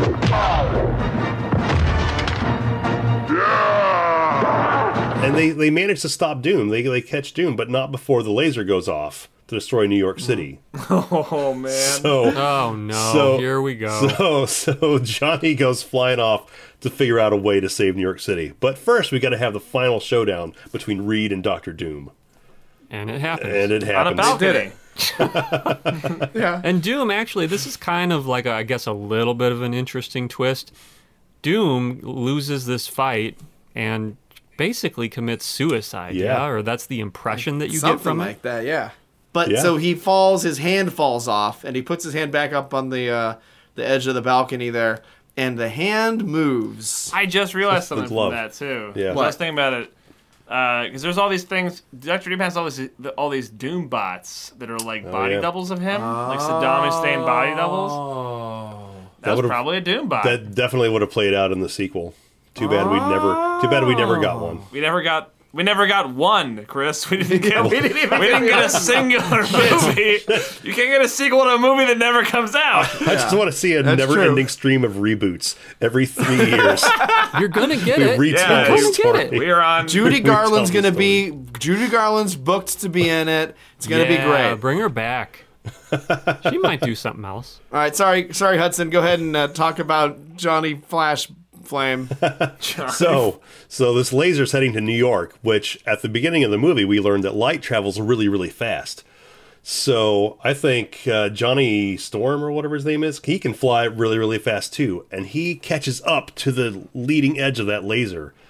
And they, they manage to stop Doom. They, they catch Doom, but not before the laser goes off to destroy New York City. Oh, man. So, Oh, no. so Here we go. So, so Johnny goes flying off to figure out a way to save New York City. But first, we got to have the final showdown between Reed and Doctor Doom. And it happens. And it On a happens. balcony. yeah. And Doom, actually, this is kind of like, a, I guess, a little bit of an interesting twist. Doom loses this fight and basically commits suicide, Yeah. yeah? Or that's the impression that you Something get from like it? that, yeah. But Yeah. so he falls, his hand falls off, and he puts his hand back up on the uh, the edge of the balcony there, and the hand moves. I just realized something glove. from that, too. Yeah. I was thinking about it. Because there's all these things. Doctor Doom has all these all these Doom bots that are like body yeah. doubles of him, like Saddam Hussein body doubles. Oh. That, was would've- probably a Doom bot. That definitely would have played out in the sequel. Too bad we never. Too bad we never got one. we never got. We never got one, Chris. We didn't get. we didn't even. We didn't get a singular movie. You can't get a sequel to a movie that never comes out. I just want to see a That's never-ending true. stream of reboots every three years. You're going to get We it. retell Yeah, the you're gonna story. get it. We are on. Judy Garland's tell the gonna be Judy Garland's booked to be in it. It's gonna be Yeah, great. Bring her back. She might do something else. All right, sorry, sorry, Hudson. Go ahead and uh, talk about Johnny Flash Flame. So, so this laser's heading to New York, which at the beginning of the movie we learned that light travels really, really fast. So I think uh, Johnny Storm or whatever his name is, he can fly really, really fast too, and he catches up to the leading edge of that laser,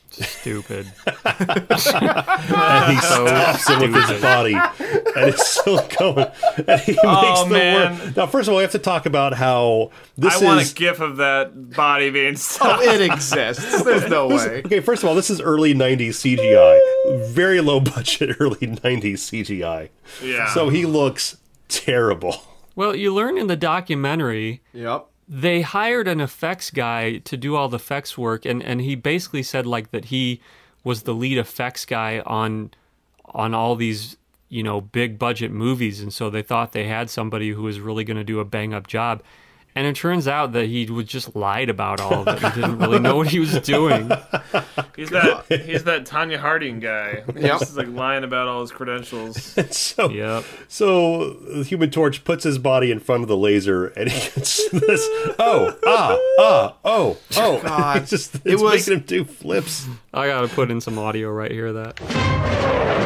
Stupid. And he stabs him with his body, and it's still going. And he Oh, makes the man. word. Now, first of all, we have to talk about how this I is. want a gif of that body being Oh, stopped. it exists. There's no this- way. Okay, first of all, this is early nineties C G I. Very low budget early nineties C G I. Yeah. So he looks terrible. Well, you learn in the documentary Yep. they hired an effects guy to do all the effects work, and, and he basically said like that he was the lead effects guy on on all these, you know, big budget movies, and so they thought they had somebody who was really going to do a bang up job. And it turns out that he was just lied about all of it. He didn't really know what he was doing. He's that he's that Tanya Harding guy. He's Yep. just like lying about all his credentials. So, Yep. so the Human Torch puts his body in front of the laser, and he gets this. Oh, ah, ah, oh, oh! God. It's just it's It was- making him do flips. I got to put in some audio right here of that.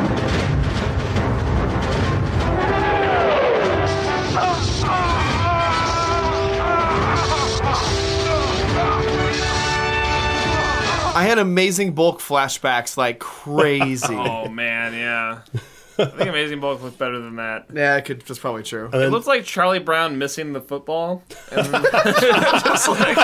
I had amazing bulk flashbacks like crazy. Oh man, yeah. I think Amazing Bulk looks better than that. Yeah, it could, that's probably true. And It then, looks like Charlie Brown missing the football. And just like,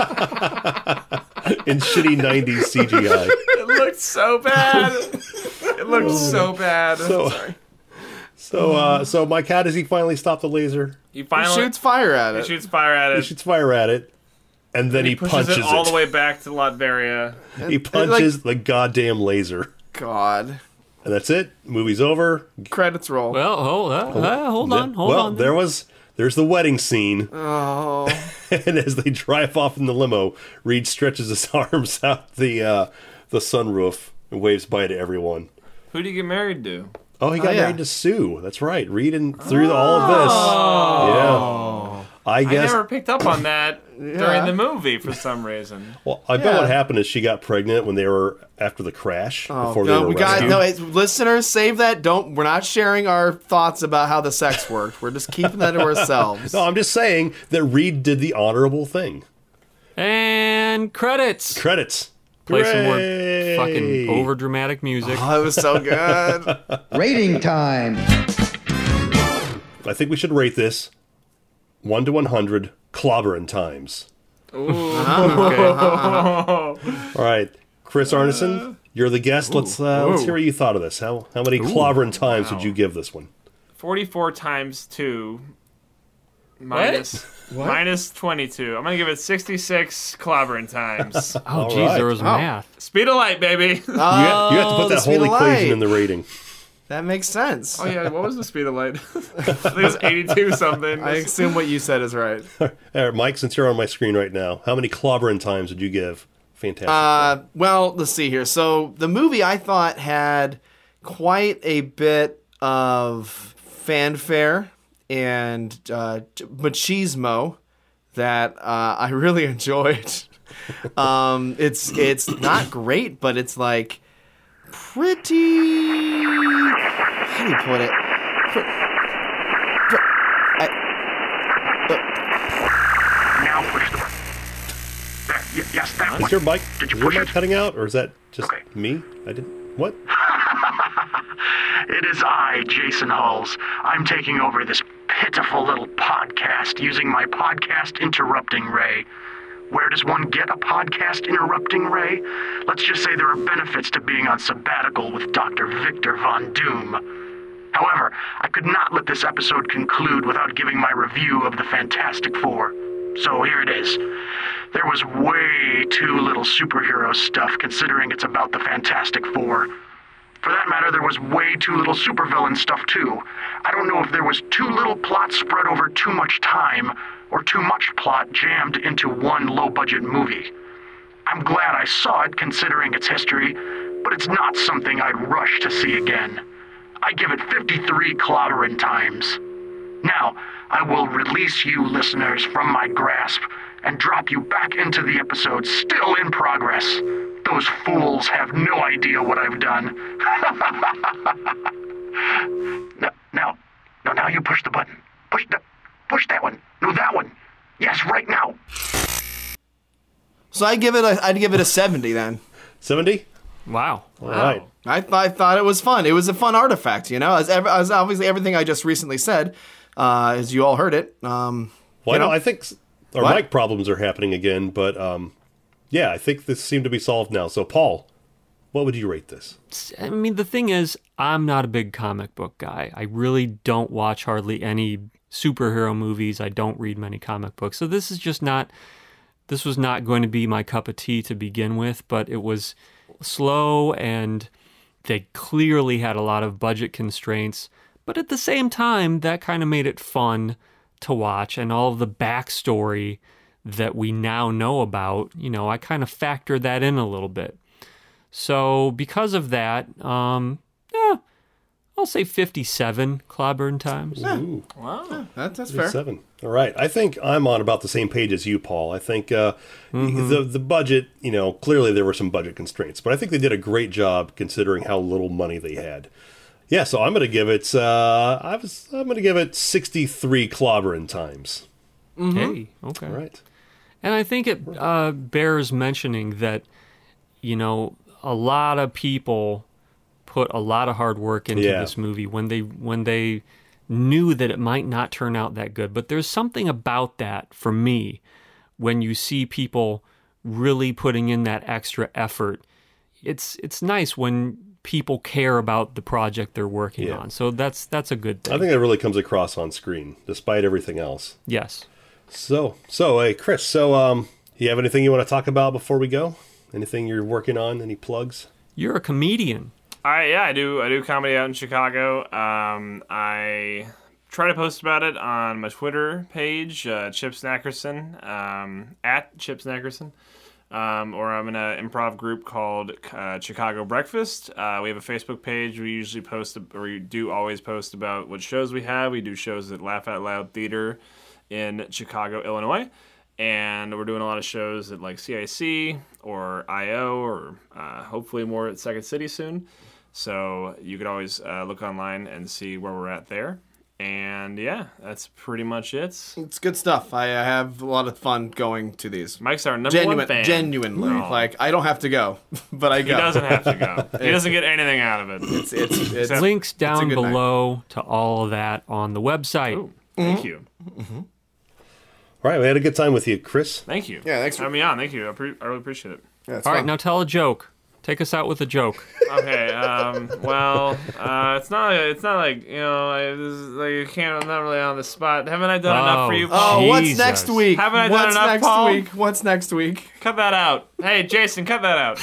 in shitty nineties C G I. it looked so bad. It looked so bad. So, Sorry. so, uh, so Mike, how does he finally stop the laser? He He finally shoots fire at he it. shoots fire at He it. shoots fire at it, and then he, He pushes punches it all the way back to Latveria. He punches the goddamn laser, God. and that's it. Movie's over. Credits roll. Well, hold, uh, uh, hold on, hold well, on. there was there's the wedding scene, Oh. and as they drive off in the limo, Reed stretches his arms out the uh, the sunroof and waves bye to everyone. Who'd he get married to? Oh, he got Oh, yeah. married to Sue. That's right. Reed and through all of this. Yeah. I I guess. never picked up on that Yeah. during the movie for some reason. Well, I bet Yeah. what happened is she got pregnant when they were after the crash Oh, before they no, were we got rescued. no. It's, listeners, save that. Don't. We're not sharing our thoughts about how the sex worked. We're just keeping that to ourselves. No, I'm just saying that Reed did the honorable thing. And credits. Credits. Play some more Hooray! fucking over dramatic music. Oh, it was so good. Rating time. I think we should rate this one to one hundred clobbering times. All right, Chris Arneson, you're the guest. Let's uh, let's hear what you thought of this. How how many clobbering times would you give this one? forty-four times two minus, minus twenty-two. I'm going to give it sixty-six clobbering times. Oh, All geez, right. there was Oh. math. Speed of light, baby. You have, you have to put Oh, the that speed whole of equation light. in the rating. That makes sense. Oh, yeah. What was the speed of light? I think it was eighty-two something. I assume what you said is right. All right, Mike, since you're on my screen right now, how many clobbering times would you give Fantastic Uh, Four? well, let's see here. So the movie I thought had quite a bit of fanfare and uh, machismo that uh, I really enjoyed. um, it's it's not great, but it's like pretty. How do you put it? Pre- pre- I- Now push the button. There, y- yes, that Is one. your mic, Did is you your push mic it? cutting out, or is that just Okay. me? I didn't. What? It is I, Jason Hulls. I'm taking over this pitiful little podcast using my podcast interrupting ray. Where does one get a podcast interrupting ray? Let's just say there are benefits to being on sabbatical with Doctor Victor Von Doom. However, I could not let this episode conclude without giving my review of the Fantastic Four. So here it is. There was way too little superhero stuff considering it's about the Fantastic Four. For that matter, there was way too little supervillain stuff too. I don't know if there was too little plot spread over too much time, or too much plot jammed into one low-budget movie. I'm glad I saw it considering its history, but it's not something I'd rush to see again. I give it fifty-three clobbering times. Now, I will release you listeners from my grasp and drop you back into the episode still in progress. Those fools have no idea what I've done. now, now, now, now you push the button. Push the, push that one. No, that one. Yes, right now. So I give it a, I'd give it a seventy then. seventy? Wow. All right. I, th- I thought it was fun. It was a fun artifact, you know, as, ev- as obviously everything I just recently said, uh, as you all heard it. Um, Well, you I know, know? I think s- our What? mic problems are happening again, but um, yeah, I think this seemed to be solved now. So, Paul, what would you rate this? I mean, the thing is, I'm not a big comic book guy. I really don't watch hardly any superhero movies. I don't read many comic books. So this is just not, this was not going to be my cup of tea to begin with, but it was slow and they clearly had a lot of budget constraints. But at the same time, that kind of made it fun to watch, and all of the backstory that we now know about, you know, I kind of factored that in a little bit. So because of that, um, yeah, I'll say fifty-seven clobberin times. Ooh. Wow. That, that's fair. Seven. All right. I think I'm on about the same page as you, Paul. I think uh, Mm-hmm. the the budget, you know, clearly there were some budget constraints, but I think they did a great job considering how little money they had. Yeah, so I'm going to give it. Uh, I was. I'm going to give it sixty-three clobberin times. Hey, okay. All right. And I think it uh, bears mentioning that, you know, a lot of people put a lot of hard work into Yeah. this movie when they when they knew that it might not turn out that good. But there's something about that for me when you see people really putting in that extra effort. It's it's nice when people care about the project they're working Yeah. on. So that's that's a good thing. I think that really comes across on screen, despite everything else. Yes. So, so hey, Chris. So, um, you have anything you want to talk about before we go? Anything you're working on? Any plugs? You're a comedian. I yeah, I do I do comedy out in Chicago. Um, I try to post about it on my Twitter page, uh, Chip Snackerson, um, at Chip Snackerson. Um, or I'm in an improv group called uh, Chicago Breakfast. Uh, we have a Facebook page. We usually post, or we do always post about what shows we have. We do shows at Laugh Out Loud Theater in Chicago, Illinois. And we're doing a lot of shows at like C I C or I O or uh, hopefully more at Second City soon. So you could always uh, look online and see where we're at there. And yeah, that's pretty much it. It's good stuff. I uh, have a lot of fun going to these. Mike's our number Genuine, one fan. Genuinely. No. Like, I don't have to go, but I He go. doesn't have to go. He doesn't get anything out of it. It's, it's, it's, Except- Links it's a down good night. below to all of that on the website. Ooh, thank you. All right, we had a good time with you, Chris. Thank you. Yeah, thanks for- having me on. Thank you. I, pre- I really appreciate it. Yeah, it's All right, fun. now tell a joke. Take us out with a joke. Okay. Um, well, uh, it's not. It's not like you know. I, this is, like you can't. I'm not really on the spot. Haven't I done enough for you, Paul? Oh, what's Jesus. next week? Haven't I done What's enough, next Paul? week? What's next week? Cut that out. Hey, Jason, cut that out.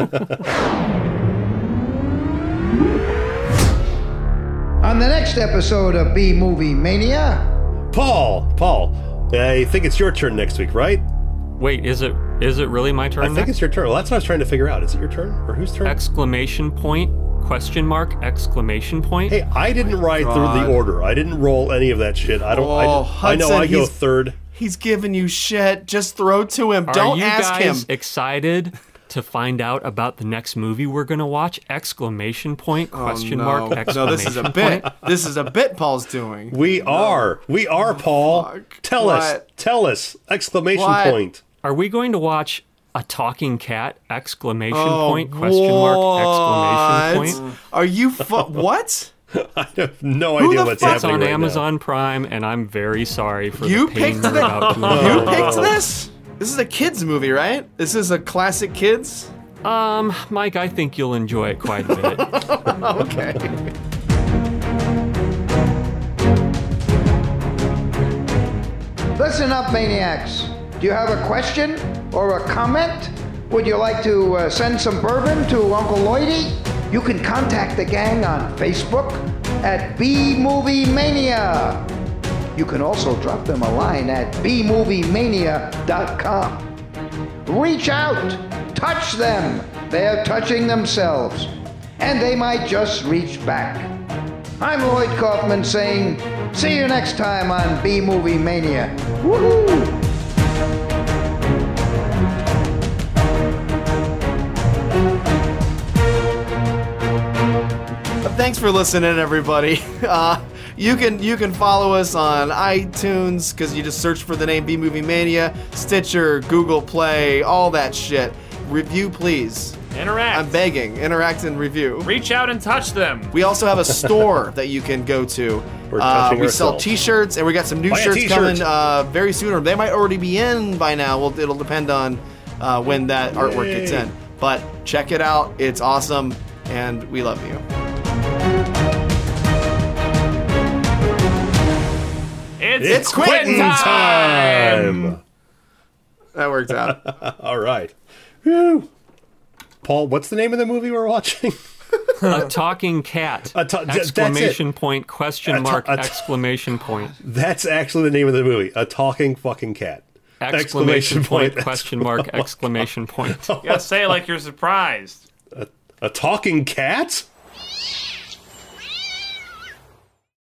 On the next episode of B Movie Mania, Paul, Paul, I think it's your turn next week, right? Wait, is it is it really my turn I think next? it's your turn. Well, that's what I was trying to figure out. Is it your turn or whose turn? Exclamation point, question mark, exclamation point. Hey, I didn't write through God. the order. I didn't roll any of that shit. I don't. I, Oh, just- I know Hudson, I go he's- third. He's giving you shit. Just throw to him. Are Don't you ask guys him. excited to find out about the next movie we're going to watch? Exclamation point, question oh, no. mark, No, exclamation this is a point. bit. This is a bit Paul's doing. We are. We are, Paul. fuck. Tell us. What? Tell us. Exclamation What? point. Are we going to watch a talking cat? Exclamation Oh, point, question mark, exclamation what? point. Are you fu- what? I have no Who idea the what's fuck- It's happening on right Amazon Prime, and I'm very sorry for You the pain picked we're the- about to You endure. picked this? This is a kids movie, right? This is a classic kids. Um, Mike, I think you'll enjoy it quite a bit. Okay. listen up, maniacs. Do you have a question or a comment? Would you like to uh, send some bourbon to Uncle Lloydie? You can contact the gang on Facebook at B Movie Mania. You can also drop them a line at b movie mania dot com. Reach out, touch them. They're touching themselves, and they might just reach back. I'm Lloyd Kaufman saying, see you next time on B Movie Mania. Woohoo! Thanks for listening, everybody. Uh, you can you can follow us on iTunes because you just search for the name B Movie Mania, Stitcher, Google Play, all that shit. Review, please. Interact. I'm begging. Interact and review. Reach out and touch them. We also have a store that you can go to. We're Uh, touching we sell ourselves. T-shirts, and we got some new Buy a shirts t-shirt. coming uh, very soon, or they might already be in by now. Well, it'll depend on uh, when that artwork gets Yay. in. But check it out. It's awesome, and we love you. It's, It's Quentin Quentin time. time. That works out. All right. Whew. Paul, what's the name of the movie we're watching? A talking cat. A ta- that's it. exclamation point, question A ta- mark, a ta- exclamation point. That's actually the name of the movie. A talking fucking cat. Exclamation point, point, question mark, exclamation point. You gotta say it like you're surprised. A talking cat?